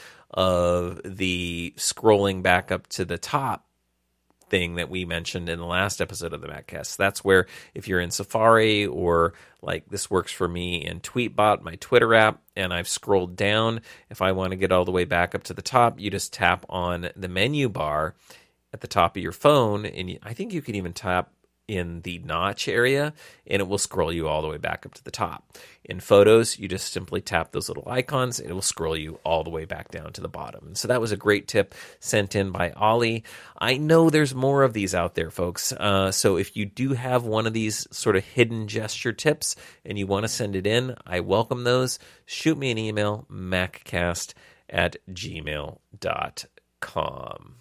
of the scrolling back up to the top thing that we mentioned in the last episode of the MacCast. That's where if you're in Safari, or like this works for me in Tweetbot, my Twitter app, and I've scrolled down, if I want to get all the way back up to the top, you just tap on the menu bar at the top of your phone, and I think you can even tap in the notch area, and it will scroll you all the way back up to the top. In Photos, you just simply tap those little icons, and it will scroll you all the way back down to the bottom. And so that was a great tip sent in by Ollie. I know there's more of these out there, folks. Uh, so if you do have one of these sort of hidden gesture tips and you want to send it in, I welcome those. Shoot me an email, maccast at gmail dot com.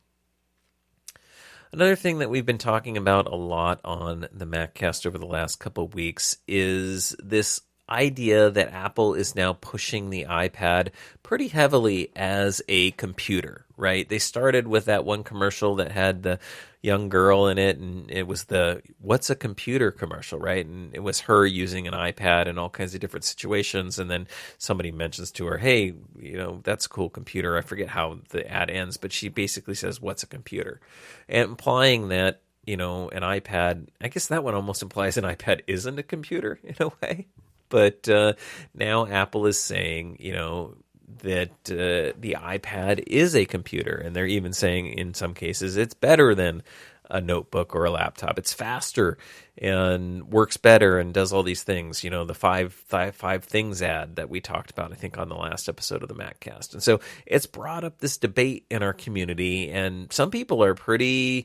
Another thing that we've been talking about a lot on the MacCast over the last couple of weeks is this idea that Apple is now pushing the iPad pretty heavily as a computer, right? They started with that one commercial that had the young girl in it, and it was the "What's a computer" commercial, right? And it was her using an iPad in all kinds of different situations, and then somebody mentions to her, hey, you know, that's a cool computer. I forget how the ad ends, but she basically says, what's a computer? And implying that, you know, an iPad, I guess that one almost implies an iPad isn't a computer in a way. But uh, now Apple is saying, you know, that uh, the iPad is a computer. And they're even saying in some cases it's better than a notebook or a laptop. It's faster and works better and does all these things. You know, the five, five, five things ad that we talked about, I think, on the last episode of the MacCast. And so it's brought up this debate in our community. And some people are pretty,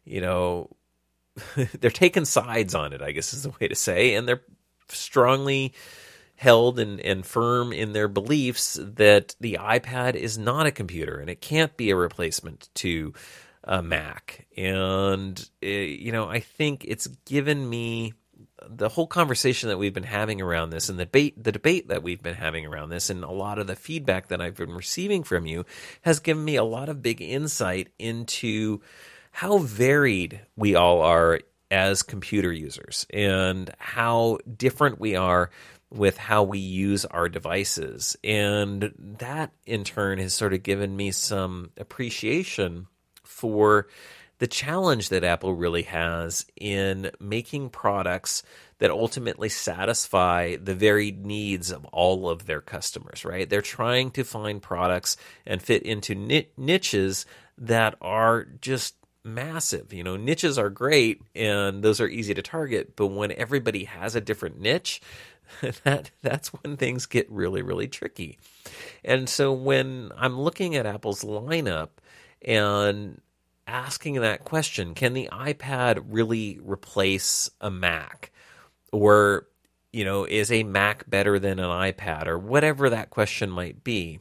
you know, they're taking sides on it, I guess is the way to say, and they're strongly held and, and firm in their beliefs that the iPad is not a computer and it can't be a replacement to a Mac. And, uh, you know, I think it's given me the whole conversation that we've been having around this and the debate, the debate that we've been having around this and a lot of the feedback that I've been receiving from you has given me a lot of big insight into how varied we all are as computer users and how different we are with how we use our devices. And that in turn has sort of given me some appreciation for the challenge that Apple really has in making products that ultimately satisfy the varied needs of all of their customers, right? They're trying to find products and fit into niches that are just massive. You know, niches are great and those are easy to target, but when everybody has a different niche, that that's when things get really, really tricky. And so when I'm looking at Apple's lineup and asking that question, can the iPad really replace a Mac? Or, you know, is a Mac better than an iPad? Or whatever that question might be.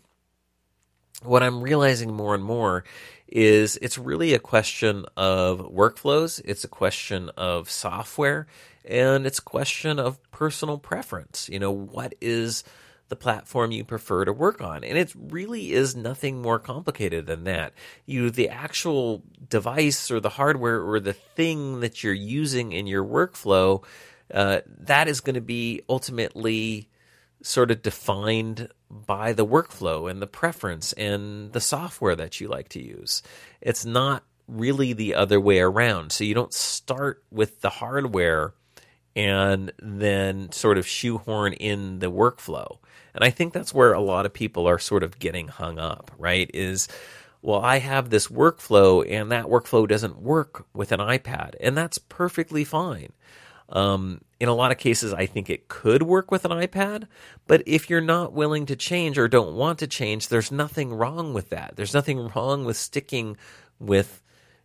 What I'm realizing more and more is it's really a question of workflows, it's a question of software, and it's a question of personal preference. You know, what is the platform you prefer to work on? And it really is nothing more complicated than that. You, the actual device or the hardware or the thing that you're using in your workflow, uh, that is going to be ultimately sort of defined by the workflow and the preference and the software that you like to use. It's not really the other way around. So you don't start with the hardware and then sort of shoehorn in the workflow. And I think that's where a lot of people are sort of getting hung up, right? Is, well, I have this workflow and that workflow doesn't work with an iPad. And that's perfectly fine. Um, in a lot of cases, I think it could work with an iPad, but if you're not willing to change or don't want to change, there's nothing wrong with that. There's nothing wrong with sticking with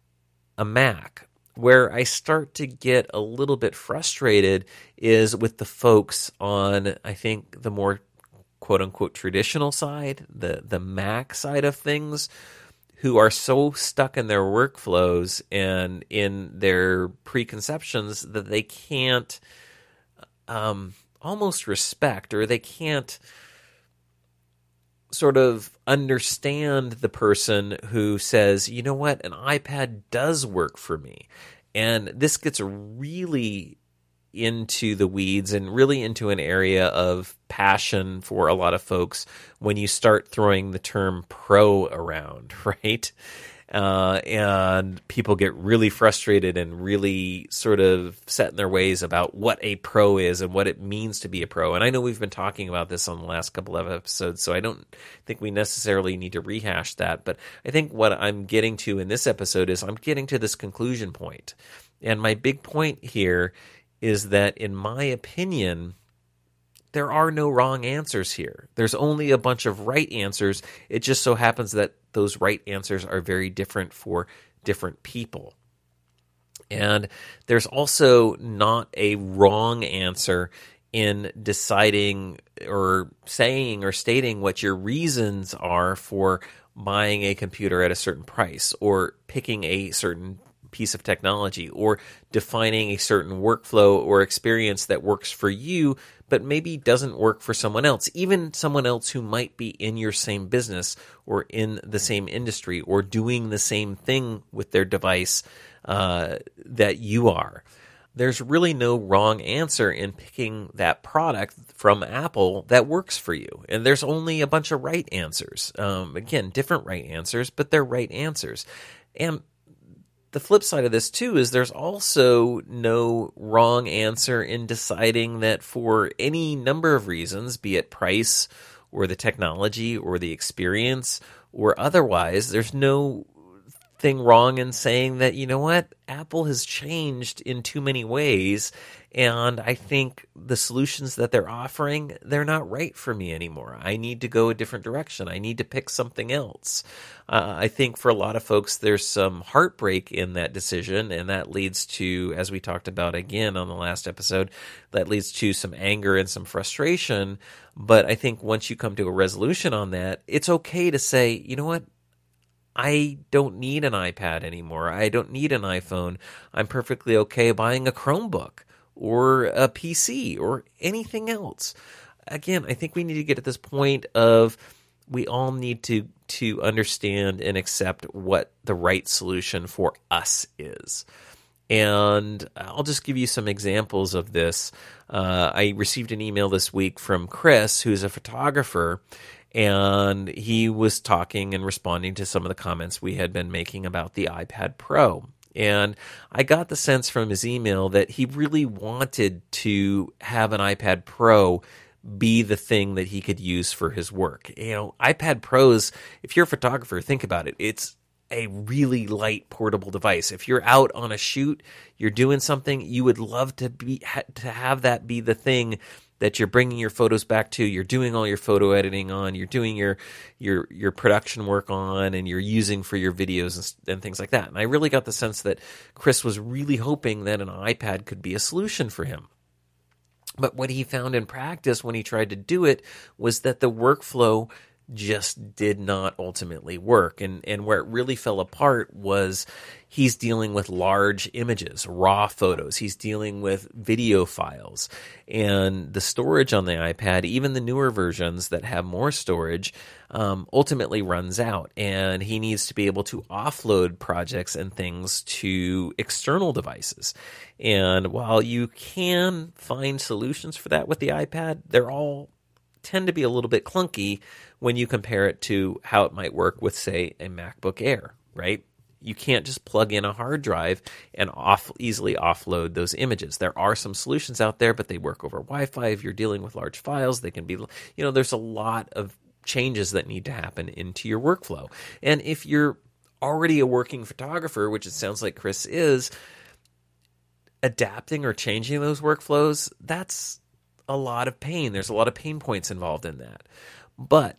a Mac. Where I start to get a little bit frustrated is with the folks on, I think, the more quote-unquote traditional side, the, the Mac side of things, who are so stuck in their workflows and in their preconceptions that they can't um, almost respect, or they can't sort of understand the person who says, you know what, an iPad does work for me. And this gets really into the weeds and really into an area of passion for a lot of folks when you start throwing the term pro around, right? Uh, and people get really frustrated and really sort of set in their ways about what a pro is and what it means to be a pro. And I know we've been talking about this on the last couple of episodes, so I don't think we necessarily need to rehash that. But I think what I'm getting to in this episode is I'm getting to this conclusion point. And my big point here is that, in my opinion, there are no wrong answers here. There's only a bunch of right answers. It just so happens that those right answers are very different for different people. And there's also not a wrong answer in deciding or saying or stating what your reasons are for buying a computer at a certain price, or picking a certain piece of technology, or defining a certain workflow or experience that works for you but maybe doesn't work for someone else, even someone else who might be in your same business or in the same industry or doing the same thing with their device uh, that you are. There's really no wrong answer in picking that product from Apple that works for you. And there's only a bunch of right answers. Um, again, different right answers, but they're right answers. And the flip side of this, too, is there's also no wrong answer in deciding that for any number of reasons, be it price or the technology or the experience or otherwise, there's no thing wrong in saying that, you know what, Apple has changed in too many ways, And I think the solutions that they're offering, they're not right for me anymore. I need to go a different direction. I need to pick something else. Uh, I think for a lot of folks, there's some heartbreak in that decision, and that leads to, as we talked about again on the last episode, that leads to some anger and some frustration. But I think once you come to a resolution on that, it's okay to say, you know what? I don't need an iPad anymore. I don't need an iPhone. I'm perfectly okay buying a Chromebook or a P C or anything else. Again, I think we need to get at this point of we all need to to understand and accept what the right solution for us is. And I'll just give you some examples of this. Uh, I received an email this week from Chris, who's a photographer, and he was talking and responding to some of the comments we had been making about the iPad Pro. And I got the sense from his email that he really wanted to have an iPad Pro be the thing that he could use for his work. You know, iPad Pros, if you're a photographer, think about it. It's a really light portable device. If you're out on a shoot, you're doing something, you would love to be to have that be the thing that you're bringing your photos back to, you're doing all your photo editing on, you're doing your your your production work on, and you're using for your videos and, and things like that. And I really got the sense that Chris was really hoping that an iPad could be a solution for him. But what he found in practice when he tried to do it was that the workflow just did not ultimately work. And and where it really fell apart was he's dealing with large images, raw photos. He's dealing with video files. And the storage on the iPad, even the newer versions that have more storage, um, ultimately runs out. And he needs to be able to offload projects and things to external devices. And while you can find solutions for that with the iPad, they're all tend to be a little bit clunky when you compare it to how it might work with, say, a MacBook Air, right? You can't just plug in a hard drive and off easily offload those images. There are some solutions out there, but they work over Wi-Fi. If you're dealing with large files, they can be, you know, there's a lot of changes that need to happen into your workflow. And if you're already a working photographer, which it sounds like Chris is, adapting or changing those workflows, that's a lot of pain. There's a lot of pain points involved in that. But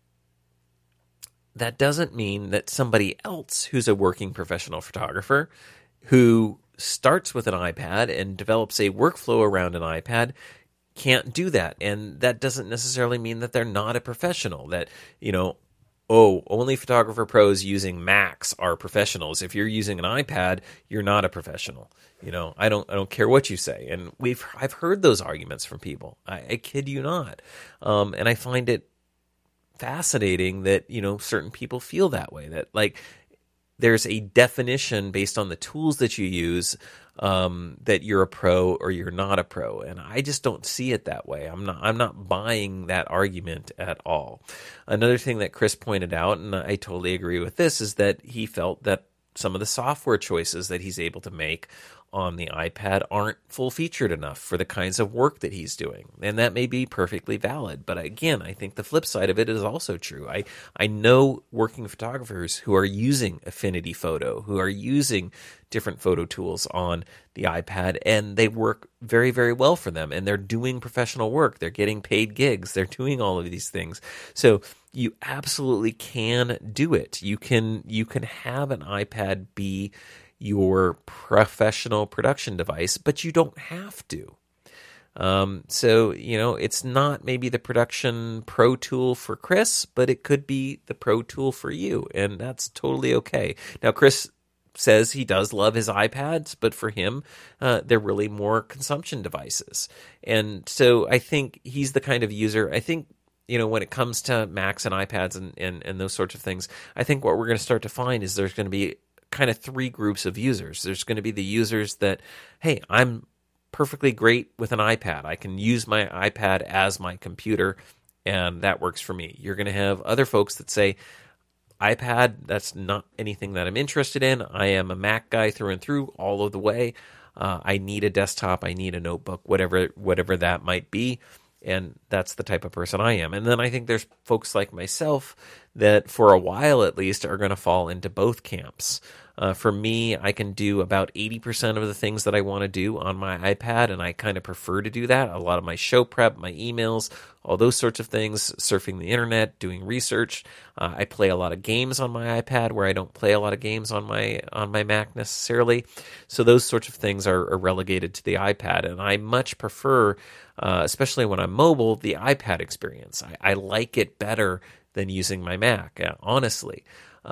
that doesn't mean that somebody else who's a working professional photographer who starts with an iPad and develops a workflow around an iPad can't do that. And that doesn't necessarily mean that they're not a professional, that, you know, oh, only photographer pros using Macs are professionals. If you're using an iPad, you're not a professional. You know, I don't, I don't care what you say. And we've, I've heard those arguments from people. I, I kid you not. Um, and I find it fascinating that, you know, certain people feel that way, that like there's a definition based on the tools that you use, um, that you're a pro or you're not a pro. And I just don't see it that way. I'm not, I'm not buying that argument at all. Another thing that Chris pointed out, and I totally agree with this, is that he felt that some of the software choices that he's able to make on the iPad aren't full-featured enough for the kinds of work that he's doing. And that may be perfectly valid. But again, I think the flip side of it is also true. I, I know working photographers who are using Affinity Photo, who are using different photo tools on the iPad, and they work very, very well for them. And they're doing professional work. They're getting paid gigs. They're doing all of these things. So you absolutely can do it. You can, you can have an iPad be your professional production device, but you don't have to. Um, so, you know, it's not maybe the production pro tool for Chris, but it could be the pro tool for you, and that's totally okay. Now, Chris says he does love his iPads, but for him, uh, they're really more consumption devices. And so I think he's the kind of user, I think, you know, when it comes to Macs and iPads and, and, and those sorts of things, I think what we're going to start to find is there's going to be kind of three groups of users. There's going to be the users that, hey, I'm perfectly great with an iPad. I can use my iPad as my computer, and that works for me. You're going to have other folks that say, iPad, that's not anything that I'm interested in. I am a Mac guy through and through all of the way. Uh, I need a desktop. I need a notebook, whatever whatever that might be. And that's the type of person I am. And then I think there's folks like myself that for a while at least are going to fall into both camps. Uh, for me, I can do about eighty percent of the things that I want to do on my iPad, and I kind of prefer to do that. A lot of my show prep, my emails, all those sorts of things, surfing the internet, doing research. Uh, I play a lot of games on my iPad where I don't play a lot of games on my on my Mac necessarily. So those sorts of things are, are relegated to the iPad, and I much prefer, uh, especially when I'm mobile, the iPad experience. I, I like it better than using my Mac, uh, honestly.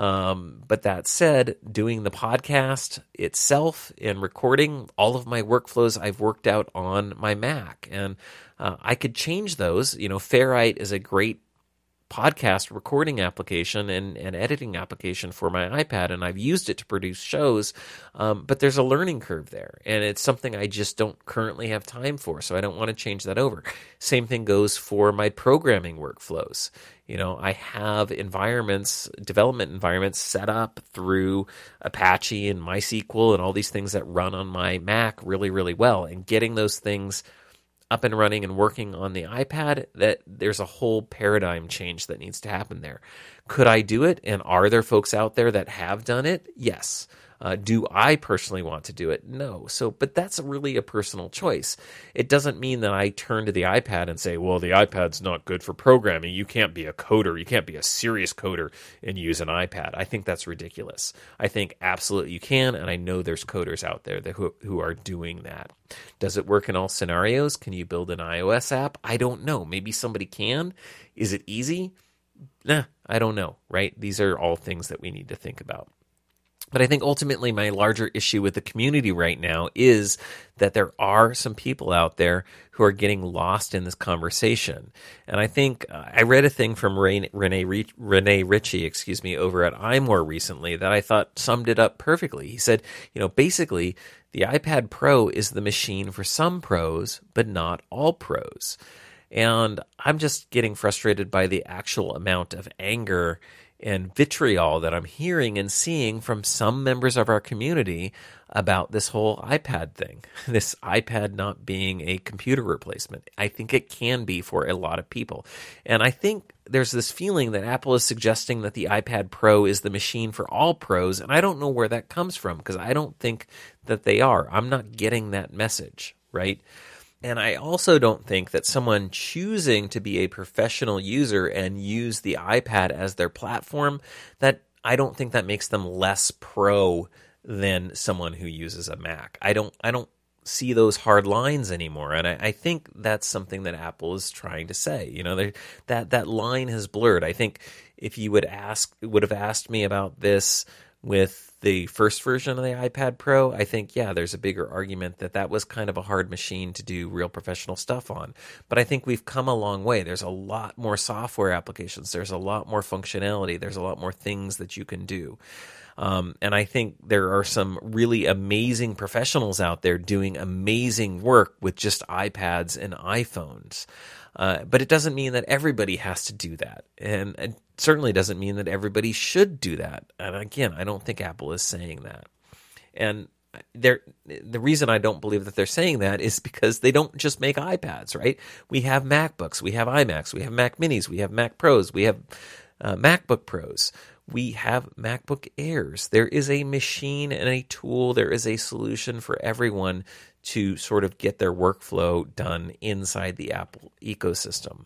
Um, but that said, doing the podcast itself and recording all of my workflows I've worked out on my Mac, and uh, I could change those. You know, Ferrite is a great podcast recording application and, and editing application for my iPad, and I've used it to produce shows, um, but there's a learning curve there, and it's something I just don't currently have time for, so I don't want to change that over. Same thing goes for my programming workflows. You know, I have environments, development environments set up through Apache and MySQL and all these things that run on my Mac really, really well, and getting those things up and running and working on the iPad, that there's a whole paradigm change that needs to happen there. Could I do it? And are there folks out there that have done it? Yes. Uh, do I personally want to do it? No. So, but that's really a personal choice. It doesn't mean that I turn to the iPad and say, well, the iPad's not good for programming. You can't be a coder. You can't be a serious coder and use an iPad. I think that's ridiculous. I think absolutely you can, and I know there's coders out there that who, who are doing that. Does it work in all scenarios? Can you build an iOS app? I don't know. Maybe somebody can. Is it easy? Nah, I don't know, right? These are all things that we need to think about. But I think ultimately my larger issue with the community right now is that there are some people out there who are getting lost in this conversation. And I think uh, I read a thing from Rene, Rene, Rene Ritchie, excuse me, over at iMore recently that I thought summed it up perfectly. He said, you know, basically the iPad Pro is the machine for some pros, but not all pros. And I'm just getting frustrated by the actual amount of anger and vitriol that I'm hearing and seeing from some members of our community about this whole iPad thing, this iPad not being a computer replacement. I think it can be for a lot of people. And I think there's this feeling that Apple is suggesting that the iPad Pro is the machine for all pros, and I don't know where that comes from because I don't think that they are. I'm not getting that message, right? And I also don't think that someone choosing to be a professional user and use the iPad as their platform, that I don't think that makes them less pro than someone who uses a Mac. I don't I don't see those hard lines anymore. And I, I think that's something that Apple is trying to say. You know, that that line has blurred. I think if you would ask would have asked me about this with the first version of the iPad Pro, I think, yeah, there's a bigger argument that that was kind of a hard machine to do real professional stuff on. But I think we've come a long way. There's a lot more software applications. There's a lot more functionality. There's a lot more things that you can do. Um, and I think there are some really amazing professionals out there doing amazing work with just iPads and iPhones. Uh, but it doesn't mean that everybody has to do that. And it certainly doesn't mean that everybody should do that. And again, I don't think Apple is saying that. And they're, the reason I don't believe that they're saying that is because they don't just make iPads, right? We have MacBooks, we have iMacs, we have Mac Minis, we have Mac Pros, we have uh, MacBook Pros. We have MacBook Airs. There is a machine and a tool. There is a solution for everyone to sort of get their workflow done inside the Apple ecosystem.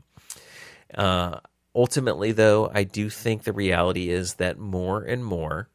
Uh, ultimately, though, I do think the reality is that more and more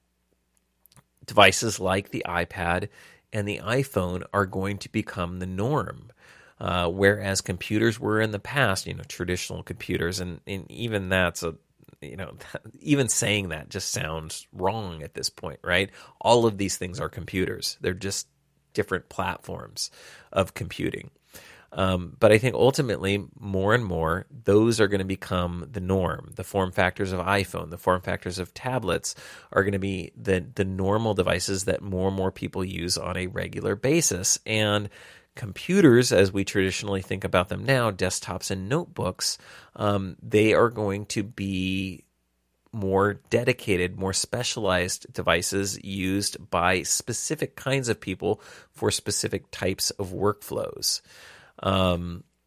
devices like the iPad and the iPhone are going to become the norm. Uh, whereas computers were in the past, you know, traditional computers, and, and even that's a You know, even saying that just sounds wrong at this point, right? All of these things are computers. They're just different platforms of computing. Um, but I think ultimately, more and more, those are going to become the norm. The form factors of iPhone, the form factors of tablets are going to be the, the normal devices that more and more people use on a regular basis. And computers, as we traditionally think about them now, desktops and notebooks, um, they are going to be more dedicated, more specialized devices used by specific kinds of people for specific types of workflows. Um,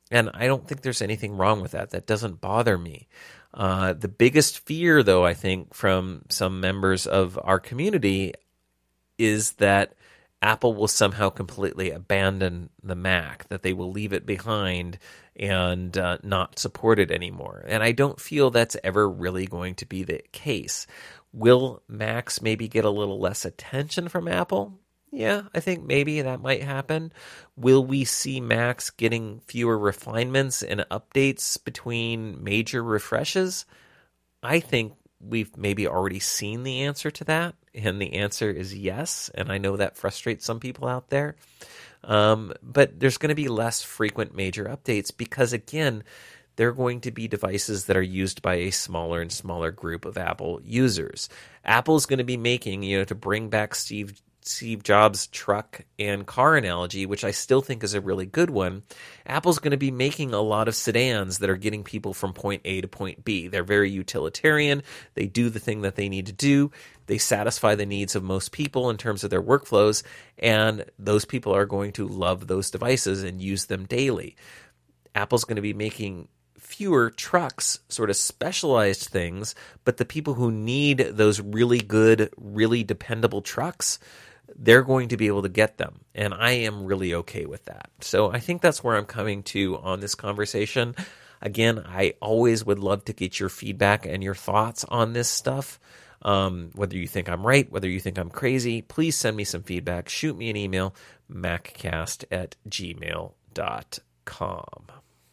And I don't think there's anything wrong with that. That doesn't bother me. Uh, the biggest fear, though, I think, from some members of our community is that Apple will somehow completely abandon the Mac, that they will leave it behind and uh, not support it anymore. And I don't feel that's ever really going to be the case. Will Macs maybe get a little less attention from Apple? Yeah, I think maybe that might happen. Will we see Macs getting fewer refinements and updates between major refreshes? I think we've maybe already seen the answer to that, and the answer is yes, and I know that frustrates some people out there. Um, but there's going to be less frequent major updates because, again, they're going to be devices that are used by a smaller and smaller group of Apple users. Apple's going to be making, you know, to bring back Steve Steve Jobs' truck and car analogy, which I still think is a really good one. Apple's going to be making a lot of sedans that are getting people from point A to point B. They're very utilitarian. They do the thing that they need to do. They satisfy the needs of most people in terms of their workflows, and those people are going to love those devices and use them daily. Apple's going to be making fewer trucks, sort of specialized things, but the people who need those really good, really dependable trucks, they're going to be able to get them. And I am really okay with that. So I think that's where I'm coming to on this conversation. Again, I always would love to get your feedback and your thoughts on this stuff. Um, whether you think I'm right, whether you think I'm crazy, please send me some feedback. Shoot me an email, maccast at gmail dot com.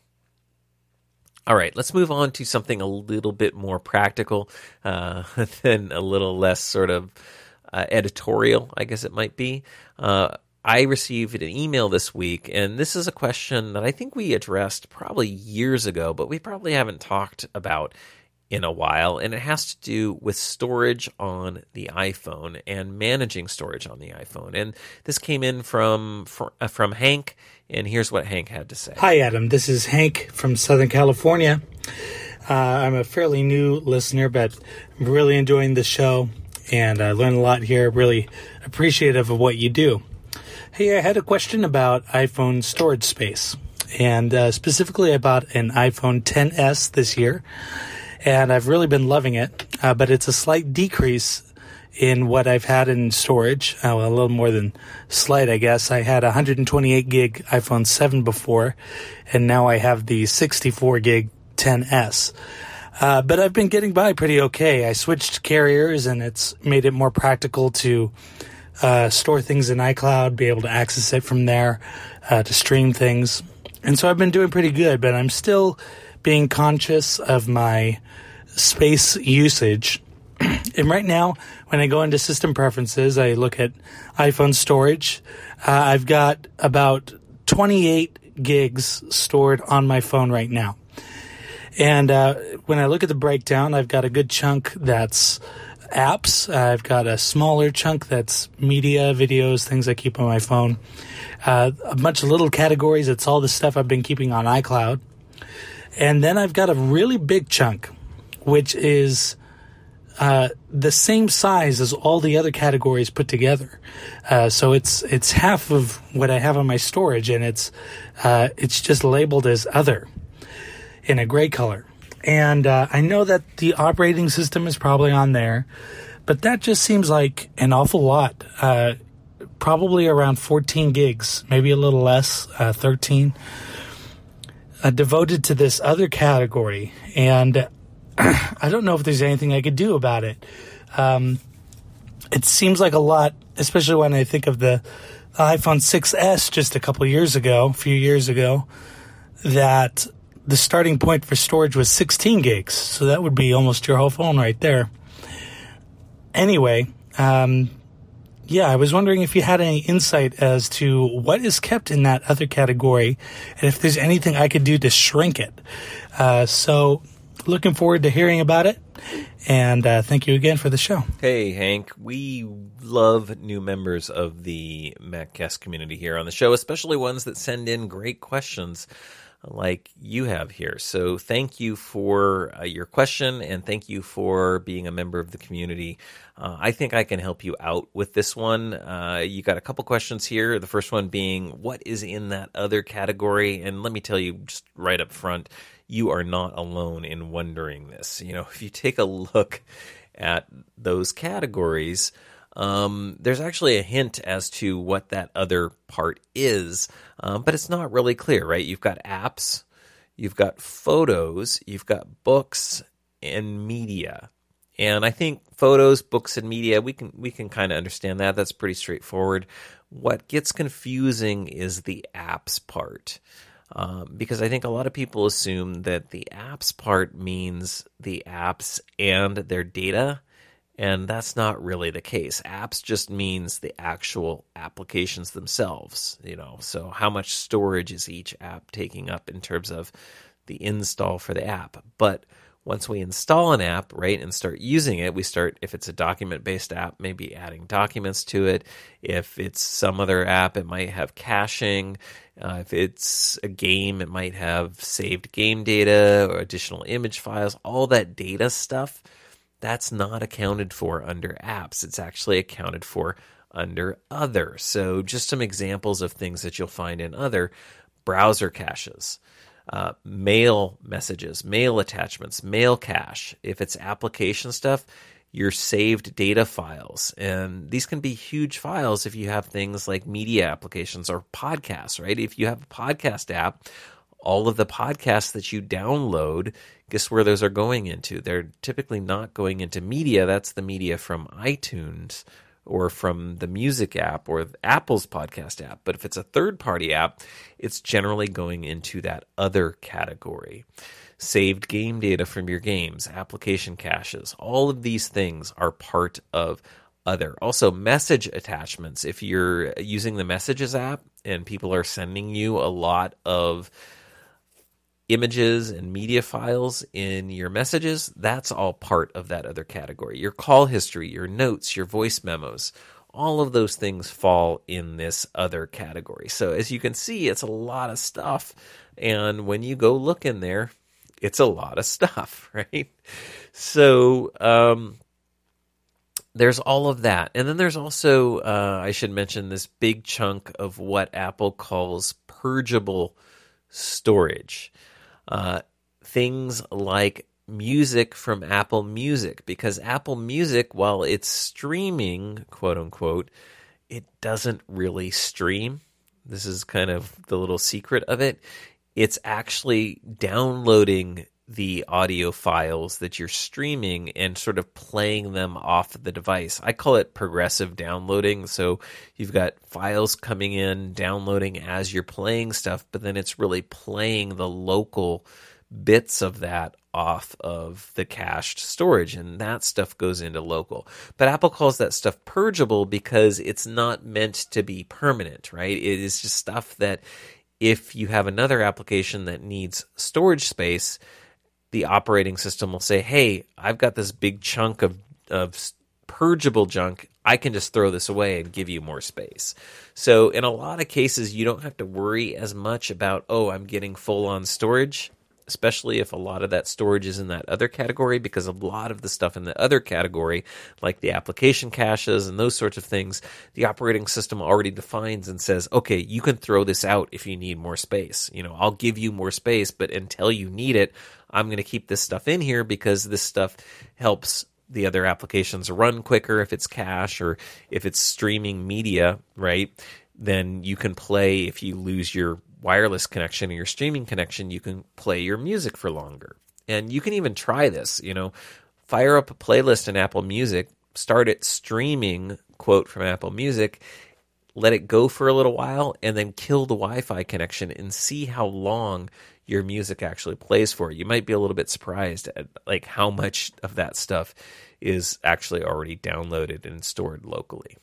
All right, let's move on to something a little bit more practical uh, than a little less sort of uh, editorial, I guess it might be. Uh, I received an email this week, and this is a question that I think we addressed probably years ago, but we probably haven't talked about in a while, and it has to do with storage on the iPhone and managing storage on the iPhone. And this came in from from Hank, and here's what Hank had to say. Hi, Adam. This is Hank from Southern California. Uh, I'm a fairly new listener, but I'm really enjoying the show, and I learned a lot here. Really appreciative of what you do. Hey, I had a question about iPhone storage space, and uh, specifically about an iPhone X S this year. And I've really been loving it, uh, but it's a slight decrease in what I've had in storage. Uh, well, a little more than slight, I guess. I had a one hundred twenty-eight gig iPhone seven before, and now I have the sixty-four gig X S. Uh, but I've been getting by pretty okay. I switched carriers, and it's made it more practical to uh, store things in iCloud, be able to access it from there, uh, to stream things. And so I've been doing pretty good, but I'm still being conscious of my space usage. And right now, when I go into system preferences, I look at iPhone storage. Uh, I've got about twenty-eight gigs stored on my phone right now. And uh, when I look at the breakdown, I've got a good chunk that's apps. I've got a smaller chunk that's media, videos, things I keep on my phone. Uh, a bunch of little categories. It's all the stuff I've been keeping on iCloud. And then I've got a really big chunk, which is uh, the same size as all the other categories put together. Uh, so it's it's half of what I have on my storage, and it's uh, it's just labeled as other in a gray color. And uh, I know that the operating system is probably on there, but that just seems like an awful lot. Uh, probably around fourteen gigs, maybe a little less, uh, thirteen. Uh, devoted to this other category, and I don't know if there's anything I could do about it. Um, it seems like a lot, especially when I think of the iPhone six S just a couple years ago, a few years ago, that the starting point for storage was sixteen gigs, so that would be almost your whole phone right there. Anyway, um, yeah, I was wondering if you had any insight as to what is kept in that other category and if there's anything I could do to shrink it. Uh, so looking forward to hearing about it. And uh, thank you again for the show. Hey, Hank. We love new members of the MacCast community here on the show, especially ones that send in great questions. like you have here. So thank you for uh, your question, and thank you for being a member of the community. Uh, I think I can help you out with this one. Uh, you got a couple questions here. The first one being, what is in that other category? And let me tell you just right up front, you are not alone in wondering this. You know, if you take a look at those categories, Um, there's actually a hint as to what that other part is, um, but it's not really clear, right? You've got apps, you've got photos, you've got books and media. And I think photos, books, and media, we can we can kind of understand that. That's pretty straightforward. What gets confusing is the apps part. Um, because I think a lot of people assume that the apps part means the apps and their data. And that's not really the case. Apps just means the actual applications themselves, you know. So how much storage is each app taking up in terms of the install for the app? But once we install an app, right, and start using it, we start, if it's a document-based app, maybe adding documents to it. If it's some other app, it might have caching. Uh, if it's a game, it might have saved game data or additional image files. All that data stuff, that's not accounted for under apps. It's actually accounted for under other. So just some examples of things that you'll find in other: browser caches, uh, mail messages, mail attachments, mail cache. If it's application stuff, your saved data files. And these can be huge files if you have things like media applications or podcasts, right? If you have a podcast app, all of the podcasts that you download, guess where those are going into? They're typically not going into media. That's the media from iTunes or from the music app or Apple's podcast app. But if it's a third-party app, it's generally going into that other category. Saved game data from your games, application caches, all of these things are part of other. Also, message attachments. If you're using the Messages app and people are sending you a lot of images and media files in your messages, that's all part of that other category. Your call history, your notes, your voice memos, all of those things fall in this other category. So as you can see, it's a lot of stuff. And when you go look in there, it's a lot of stuff, right? So um, there's all of that. And then there's also, uh, I should mention, this big chunk of what Apple calls purgeable storage. Uh, things like music from Apple Music, because Apple Music, while it's streaming, quote unquote, it doesn't really stream. This is kind of the little secret of it. It's actually downloading the audio files that you're streaming and sort of playing them off the device. I call it progressive downloading. So you've got files coming in, downloading as you're playing stuff, but then it's really playing the local bits of that off of the cached storage, and that stuff goes into local. But Apple calls that stuff purgeable because it's not meant to be permanent, right? It is just stuff that if you have another application that needs storage space, the operating system will say, hey, I've got this big chunk of, of purgeable junk. I can just throw this away and give you more space. So in a lot of cases, you don't have to worry as much about, oh, I'm getting full-on storage, especially if a lot of that storage is in that other category, because a lot of the stuff in the other category, like the application caches and those sorts of things, the operating system already defines and says, okay, you can throw this out if you need more space. You know, I'll give you more space, but until you need it, I'm going to keep this stuff in here because this stuff helps the other applications run quicker if it's cache or if it's streaming media, right? Then you can play, if you lose your wireless connection or your streaming connection, you can play your music for longer. And you can even try this, you know, fire up a playlist in Apple Music, start it streaming, quote from Apple Music, let it go for a little while, and then kill the Wi-Fi connection and see how long your music actually plays for. You might be a little bit surprised at like how much of that stuff is actually already downloaded and stored locally.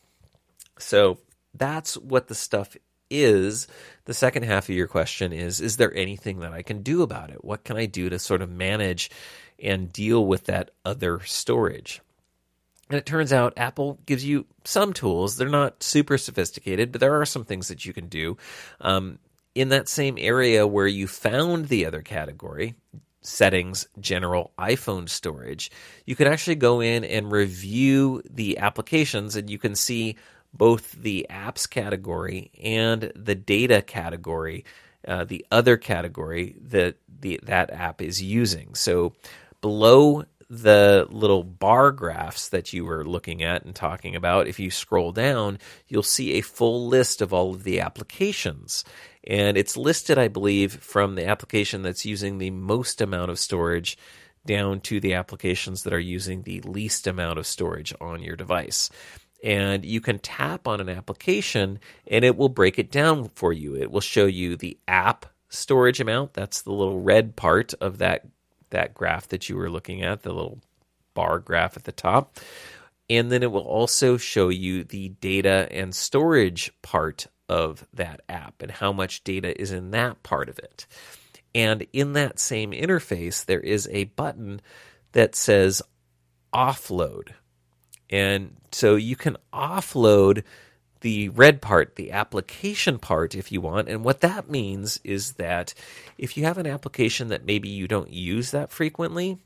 So that's what the stuff is. The second half of your question is, is there anything that I can do about it? What can I do to sort of manage and deal with that other storage? And it turns out Apple gives you some tools. They're not super sophisticated, but there are some things that you can do. Um, in that same area where you found the other category, settings, general iPhone storage, you can actually go in and review the applications, and you can see both the apps category and the data category, uh, the other category that the that app is using. So below the little bar graphs that you were looking at and talking about, if you scroll down, you'll see a full list of all of the applications. And it's listed, I believe, from the application that's using the most amount of storage down to the applications that are using the least amount of storage on your device. And you can tap on an application and it will break it down for you. It will show you the app storage amount. That's the little red part of that that graph that you were looking at, the little bar graph at the top. And then it will also show you the data and storage part of that app and how much data is in that part of it. And in that same interface, there is a button that says offload. And so you can offload the red part, the application part, if you want. And what that means is that if you have an application that maybe you don't use that frequently,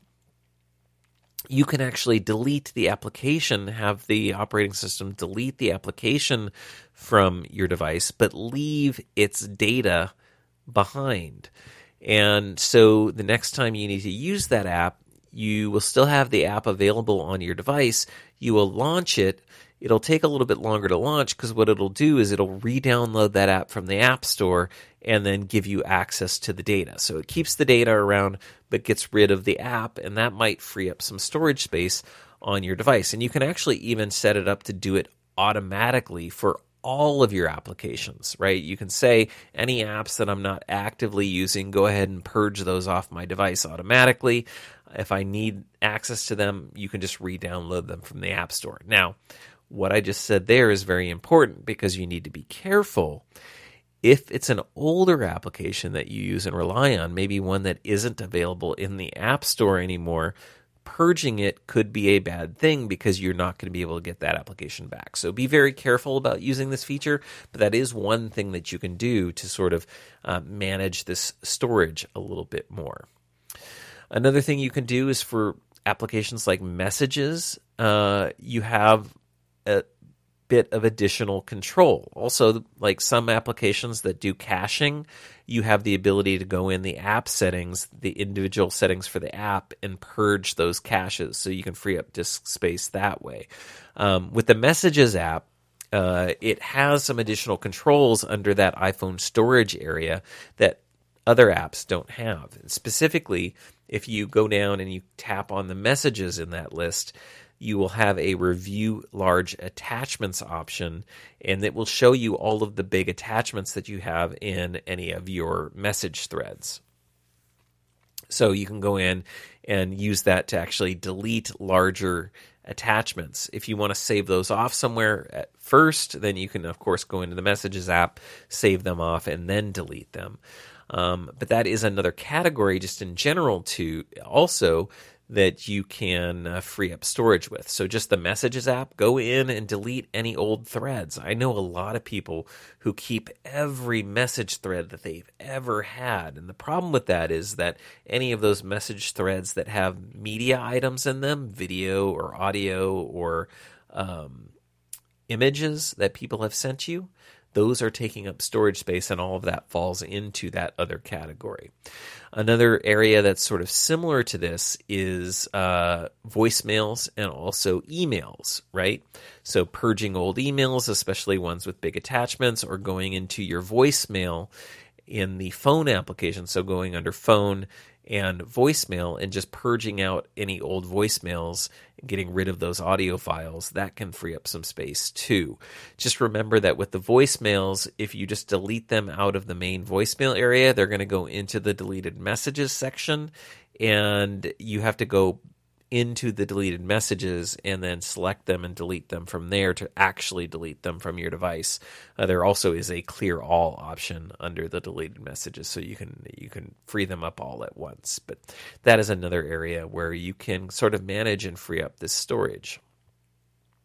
you can actually delete the application, have the operating system delete the application from your device, but leave its data behind. And so the next time you need to use that app, you will still have the app available on your device. You will launch it. It'll take a little bit longer to launch because what it'll do is it'll re-download that app from the App Store and then give you access to the data. So it keeps the data around but gets rid of the app, and that might free up some storage space on your device. And you can actually even set it up to do it automatically for all of your applications, right? You can say any apps that I'm not actively using, go ahead and purge those off my device automatically. If I need access to them, you can just re-download them from the App Store. Now, what I just said there is very important because you need to be careful. If it's an older application that you use and rely on, maybe one that isn't available in the App Store anymore, purging it could be a bad thing because you're not going to be able to get that application back. So be very careful about using this feature, but that is one thing that you can do to sort of uh, manage this storage a little bit more. Another thing you can do is for applications like Messages, uh, you have a bit of additional control. Also, like some applications that do caching, you have the ability to go in the app settings, the individual settings for the app, and purge those caches so you can free up disk space that way. Um, with the Messages app, uh, it has some additional controls under that iPhone storage area that other apps don't have. Specifically, if you go down and you tap on the messages in that list, you will have a review large attachments option, and it will show you all of the big attachments that you have in any of your message threads. So you can go in and use that to actually delete larger attachments. If you want to save those off somewhere at first, then you can, of course, go into the Messages app, save them off, and then delete them. Um, but that is another category just in general too, also that you can uh, free up storage with. So just the Messages app, go in and delete any old threads. I know a lot of people who keep every message thread that they've ever had. And the problem with that is that any of those message threads that have media items in them, video or audio or um, images that people have sent you, those are taking up storage space, and all of that falls into that other category. Another area that's sort of similar to this is uh, voicemails and also emails, right? So purging old emails, especially ones with big attachments, or going into your voicemail in the phone application, so going under phone and voicemail and just purging out any old voicemails, getting rid of those audio files, that can free up some space too. Just remember that with the voicemails, if you just delete them out of the main voicemail area, they're going to go into the deleted messages section, and you have to go into the deleted messages and then select them and delete them from there to actually delete them from your device. Uh, there also is a clear all option under the deleted messages, so you can you can free them up all at once. But that is another area where you can sort of manage and free up this storage.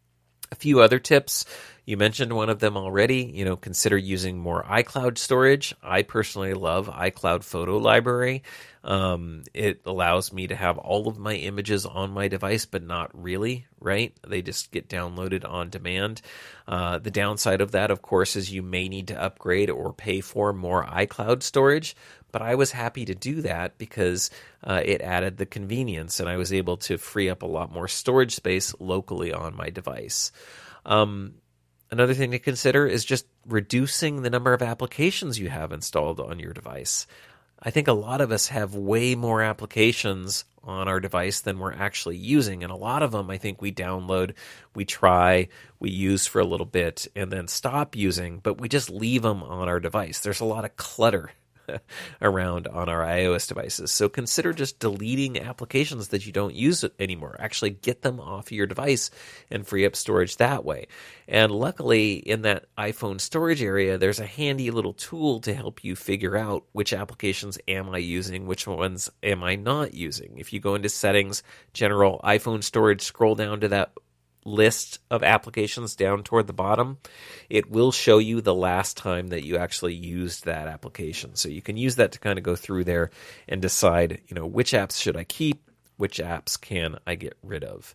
A few other tips. You mentioned one of them already. You know, consider using more iCloud storage. I personally love iCloud Photo Library. Um, it allows me to have all of my images on my device, but not really, right? They just get downloaded on demand. Uh, the downside of that, of course, is you may need to upgrade or pay for more iCloud storage. But I was happy to do that because uh, it added the convenience, and I was able to free up a lot more storage space locally on my device. Um, Another thing to consider is just reducing the number of applications you have installed on your device. I think a lot of us have way more applications on our device than we're actually using, and a lot of them I think we download, we try, we use for a little bit, and then stop using, but we just leave them on our device. There's a lot of clutter around on our iOS devices. So consider just deleting applications that you don't use anymore. Actually get them off of your device and free up storage that way. And luckily, in that iPhone storage area, there's a handy little tool to help you figure out which applications am I using, which ones am I not using. If you go into Settings, General, iPhone Storage, scroll down to that list of applications down toward the bottom, it will show you the last time that you actually used that application. So you can use that to kind of go through there and decide, you know, which apps should I keep, which apps can I get rid of.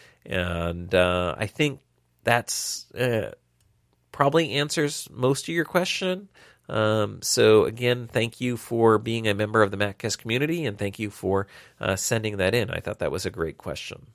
And uh, I think that's uh, probably answers most of your question. Um, so again, thank you for being a member of the MacCast community, and thank you for uh, sending that in. I thought that was a great question.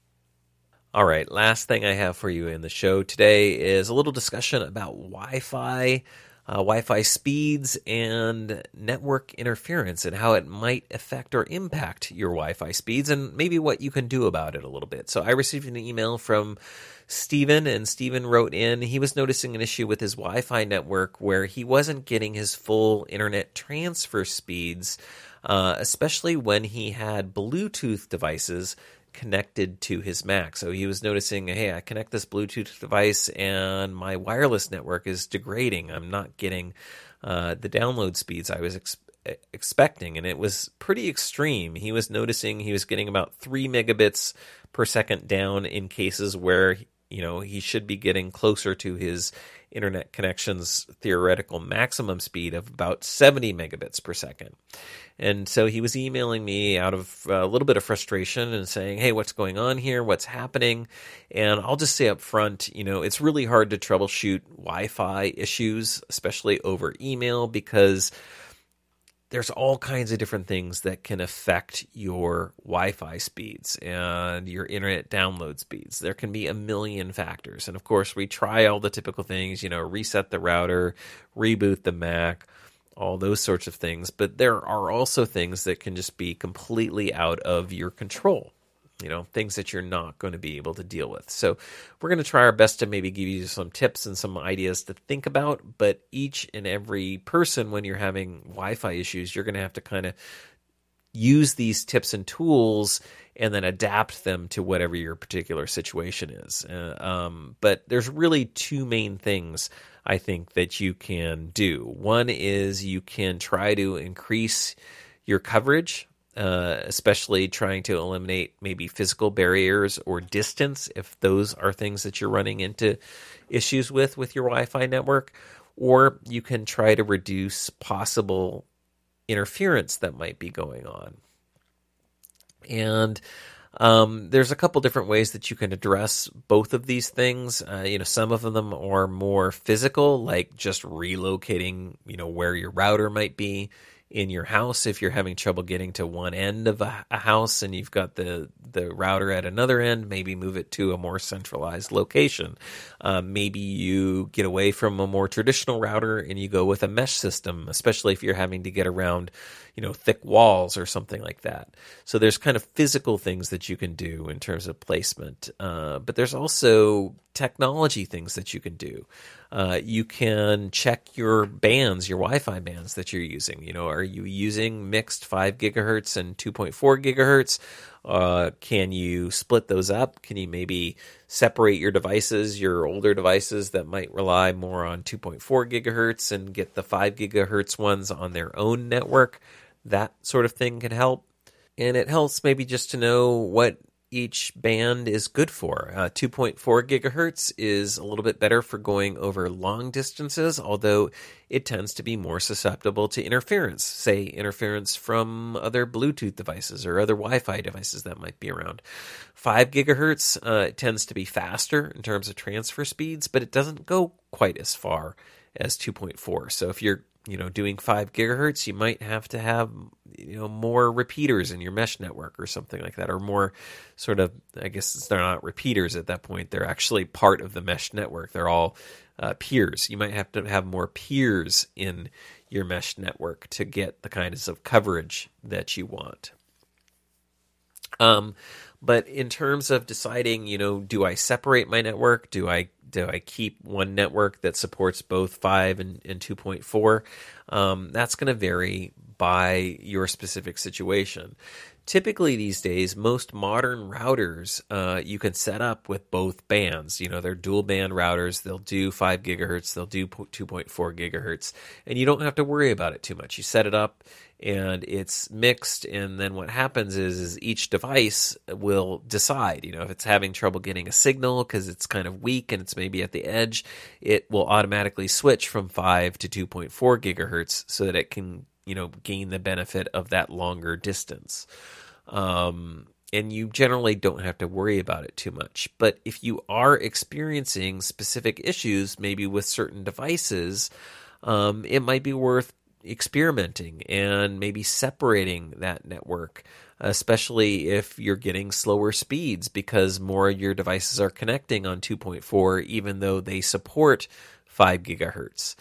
All right, last thing I have for you in the show today is a little discussion about Wi-Fi, uh, Wi-Fi speeds, and network interference, and how it might affect or impact your Wi-Fi speeds, and maybe what you can do about it a little bit. So I received an email from Steven, and Steven wrote in, he was noticing an issue with his Wi-Fi network where he wasn't getting his full internet transfer speeds, uh, especially when he had Bluetooth devices connected to his Mac. So he was noticing, hey, I connect this Bluetooth device and my wireless network is degrading. I'm not getting uh, the download speeds I was ex- expecting, and it was pretty extreme. He was noticing he was getting about three megabits per second down in cases where, you know, he should be getting closer to his internet connection's theoretical maximum speed of about seventy megabits per second. And so he was emailing me out of a little bit of frustration and saying, hey, what's going on here? What's happening? And I'll just say up front, you know, it's really hard to troubleshoot Wi-Fi issues, especially over email, because there's all kinds of different things that can affect your Wi-Fi speeds and your internet download speeds. There can be a million factors. And of course, we try all the typical things, you know, reset the router, reboot the Mac, all those sorts of things. But there are also things that can just be completely out of your control. You know, things that you're not going to be able to deal with. So we're going to try our best to maybe give you some tips and some ideas to think about. But each and every person, when you're having Wi-Fi issues, you're going to have to kind of use these tips and tools and then adapt them to whatever your particular situation is. Uh, um, but there's really two main things I think that you can do. One is you can try to increase your coverage, Uh, especially trying to eliminate maybe physical barriers or distance if those are things that you're running into issues with with your Wi-Fi network. Or you can try to reduce possible interference that might be going on. And um, there's a couple different ways that you can address both of these things. Uh, you know, some of them are more physical, like just relocating, you know, where your router might be in your house. If you're having trouble getting to one end of a, a house and you've got the, the router at another end, maybe move it to a more centralized location. Uh, maybe you get away from a more traditional router and you go with a mesh system, especially if you're having to get around, you know, thick walls or something like that. So there's kind of physical things that you can do in terms of placement. Uh, but there's also technology things that you can do. Uh, you can check your bands, your Wi-Fi bands that you're using. You know, are you using mixed five gigahertz and two point four gigahertz? Uh, can you split those up? Can you maybe separate your devices, your older devices that might rely more on two point four gigahertz and get the five gigahertz ones on their own network? That sort of thing can help. And it helps maybe just to know what each band is good for. Uh, two point four gigahertz is a little bit better for going over long distances, although it tends to be more susceptible to interference, say interference from other Bluetooth devices or other Wi-Fi devices that might be around. five gigahertz uh, it tends to be faster in terms of transfer speeds, but it doesn't go quite as far as two point four. So if you're you know, doing five gigahertz, you might have to have, you know, more repeaters in your mesh network or something like that, or more sort of, I guess they're not repeaters at that point. They're actually part of the mesh network. They're all uh, peers. You might have to have more peers in your mesh network to get the kinds of coverage that you want. Um, but in terms of deciding, you know, do I separate my network? Do I do I keep one network that supports both five and, and two point four? Um, that's going to vary by your specific situation. Typically these days, most modern routers uh, you can set up with both bands. You know, they're dual band routers. They'll do five gigahertz. They'll do two point four gigahertz. And you don't have to worry about it too much. You set it up and it's mixed. And then what happens is, is each device will decide, you know, if it's having trouble getting a signal because it's kind of weak and it's maybe at the edge, it will automatically switch from five to two point four gigahertz so that it can, you know, gain the benefit of that longer distance. Um, and you generally don't have to worry about it too much. But if you are experiencing specific issues, maybe with certain devices, um, it might be worth experimenting and maybe separating that network, especially if you're getting slower speeds because more of your devices are connecting on two point four, even though they support five gigahertz.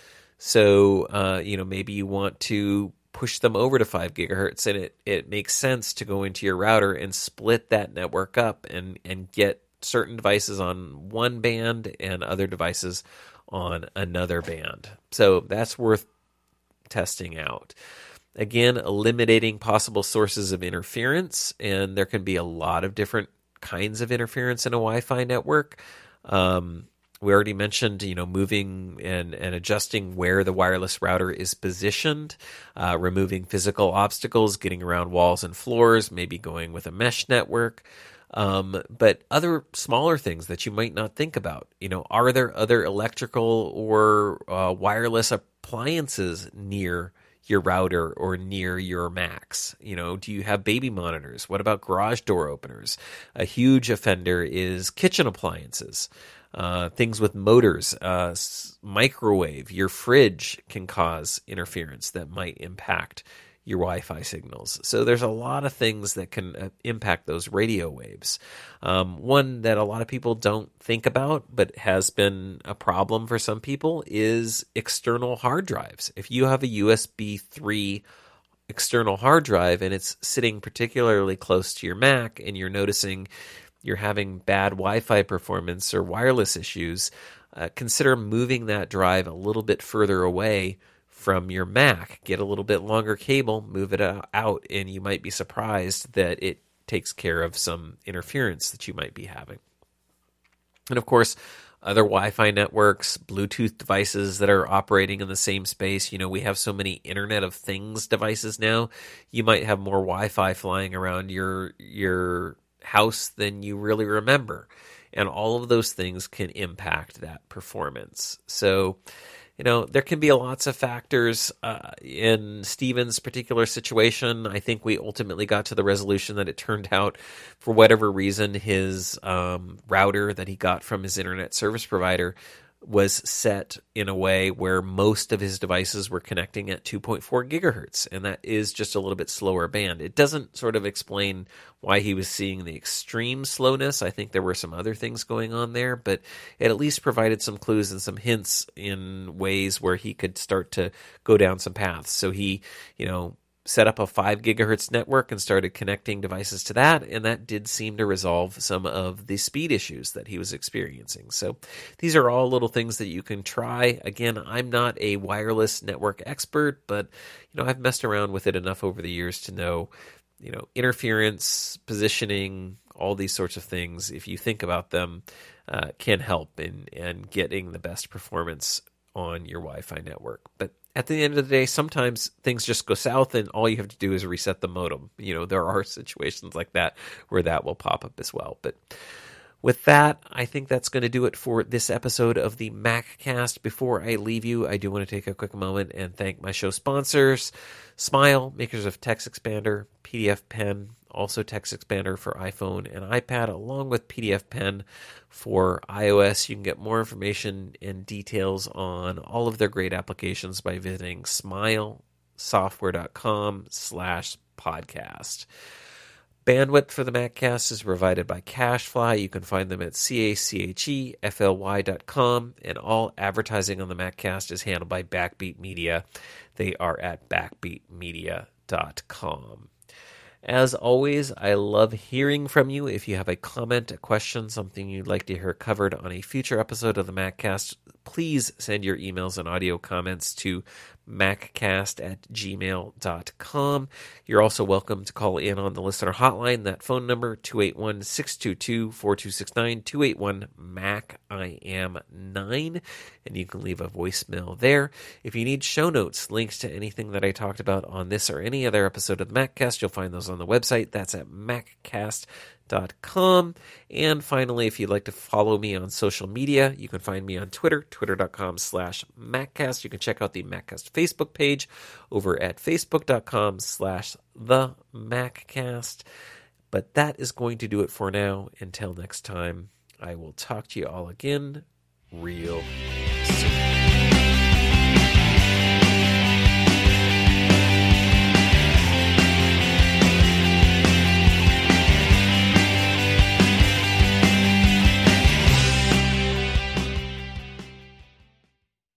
So, uh, you know, maybe you want to push them over to five gigahertz, and it, it makes sense to go into your router and split that network up and, and get certain devices on one band and other devices on another band. So that's worth testing out. Again, eliminating possible sources of interference, and there can be a lot of different kinds of interference in a Wi-Fi network. Um, We already mentioned, you know, moving and, and adjusting where the wireless router is positioned, uh, removing physical obstacles, getting around walls and floors, maybe going with a mesh network. Um, but other smaller things that you might not think about, you know, are there other electrical or uh, wireless appliances near your router or near your Macs? You know, do you have baby monitors? What about garage door openers? A huge offender is kitchen appliances. Uh, things with motors, uh, microwave, your fridge can cause interference that might impact your Wi-Fi signals. So there's a lot of things that can uh, impact those radio waves. Um, one that a lot of people don't think about, but has been a problem for some people, is external hard drives. If you have a U S B three external hard drive and it's sitting particularly close to your Mac and you're noticing you're having bad Wi-Fi performance or wireless issues, uh, consider moving that drive a little bit further away from your Mac. Get a little bit longer cable, move it out, and you might be surprised that it takes care of some interference that you might be having. And of course, other Wi-Fi networks, Bluetooth devices that are operating in the same space. You know, we have so many Internet of Things devices now. You might have more Wi-Fi flying around your your house than you really remember, and all of those things can impact that performance. So, you know, there can be lots of factors. Uh, in Steven's particular situation, I think we ultimately got to the resolution that it turned out, for whatever reason, his um, router that he got from his internet service provider was set in a way where most of his devices were connecting at two point four gigahertz, and that is just a little bit slower band. It doesn't sort of explain why he was seeing the extreme slowness. I think there were some other things going on there, but it at least provided some clues and some hints in ways where he could start to go down some paths. So he, you know, set up a five gigahertz network and started connecting devices to that, and that did seem to resolve some of the speed issues that he was experiencing. So these are all little things that you can try. Again, I'm not a wireless network expert, but you know, I've messed around with it enough over the years to know, you know, interference, positioning, all these sorts of things, if you think about them, uh, can help in, in getting the best performance on your Wi-Fi network. But at the end of the day, sometimes things just go south and all you have to do is reset the modem. You know, there are situations like that where that will pop up as well. But with that, I think that's going to do it for this episode of the MacCast. Before I leave you, I do want to take a quick moment and thank my show sponsors, Smile, makers of TextExpander, P D F Pen, also TextExpander for iPhone and iPad, along with P D F Pen for iOS. You can get more information and details on all of their great applications by visiting smilesoftware.com slash podcast. Bandwidth for the MacCast is provided by CacheFly. You can find them at C A C H E F L Y dot com, and all advertising on the MacCast is handled by Backbeat Media. They are at backbeat media dot com. As always, I love hearing from you. If you have a comment, a question, something you'd like to hear covered on a future episode of the MacCast, please send your emails and audio comments to maccast at gmail dot com. You're also welcome to call in on the listener hotline. That phone number, two eight one, six two two, four two six nine, two eight one, M A C I am nine, and you can leave a voicemail there. If you need show notes, links to anything that I talked about on this or any other episode of the MacCast, you'll find those on the website. That's at maccast dot com. And finally, if you'd like to follow me on social media, you can find me on Twitter, twitter.com slash MacCast. You can check out the MacCast Facebook page over at facebook.com slash the MacCast. But that is going to do it for now. Until next time, I will talk to you all again real soon.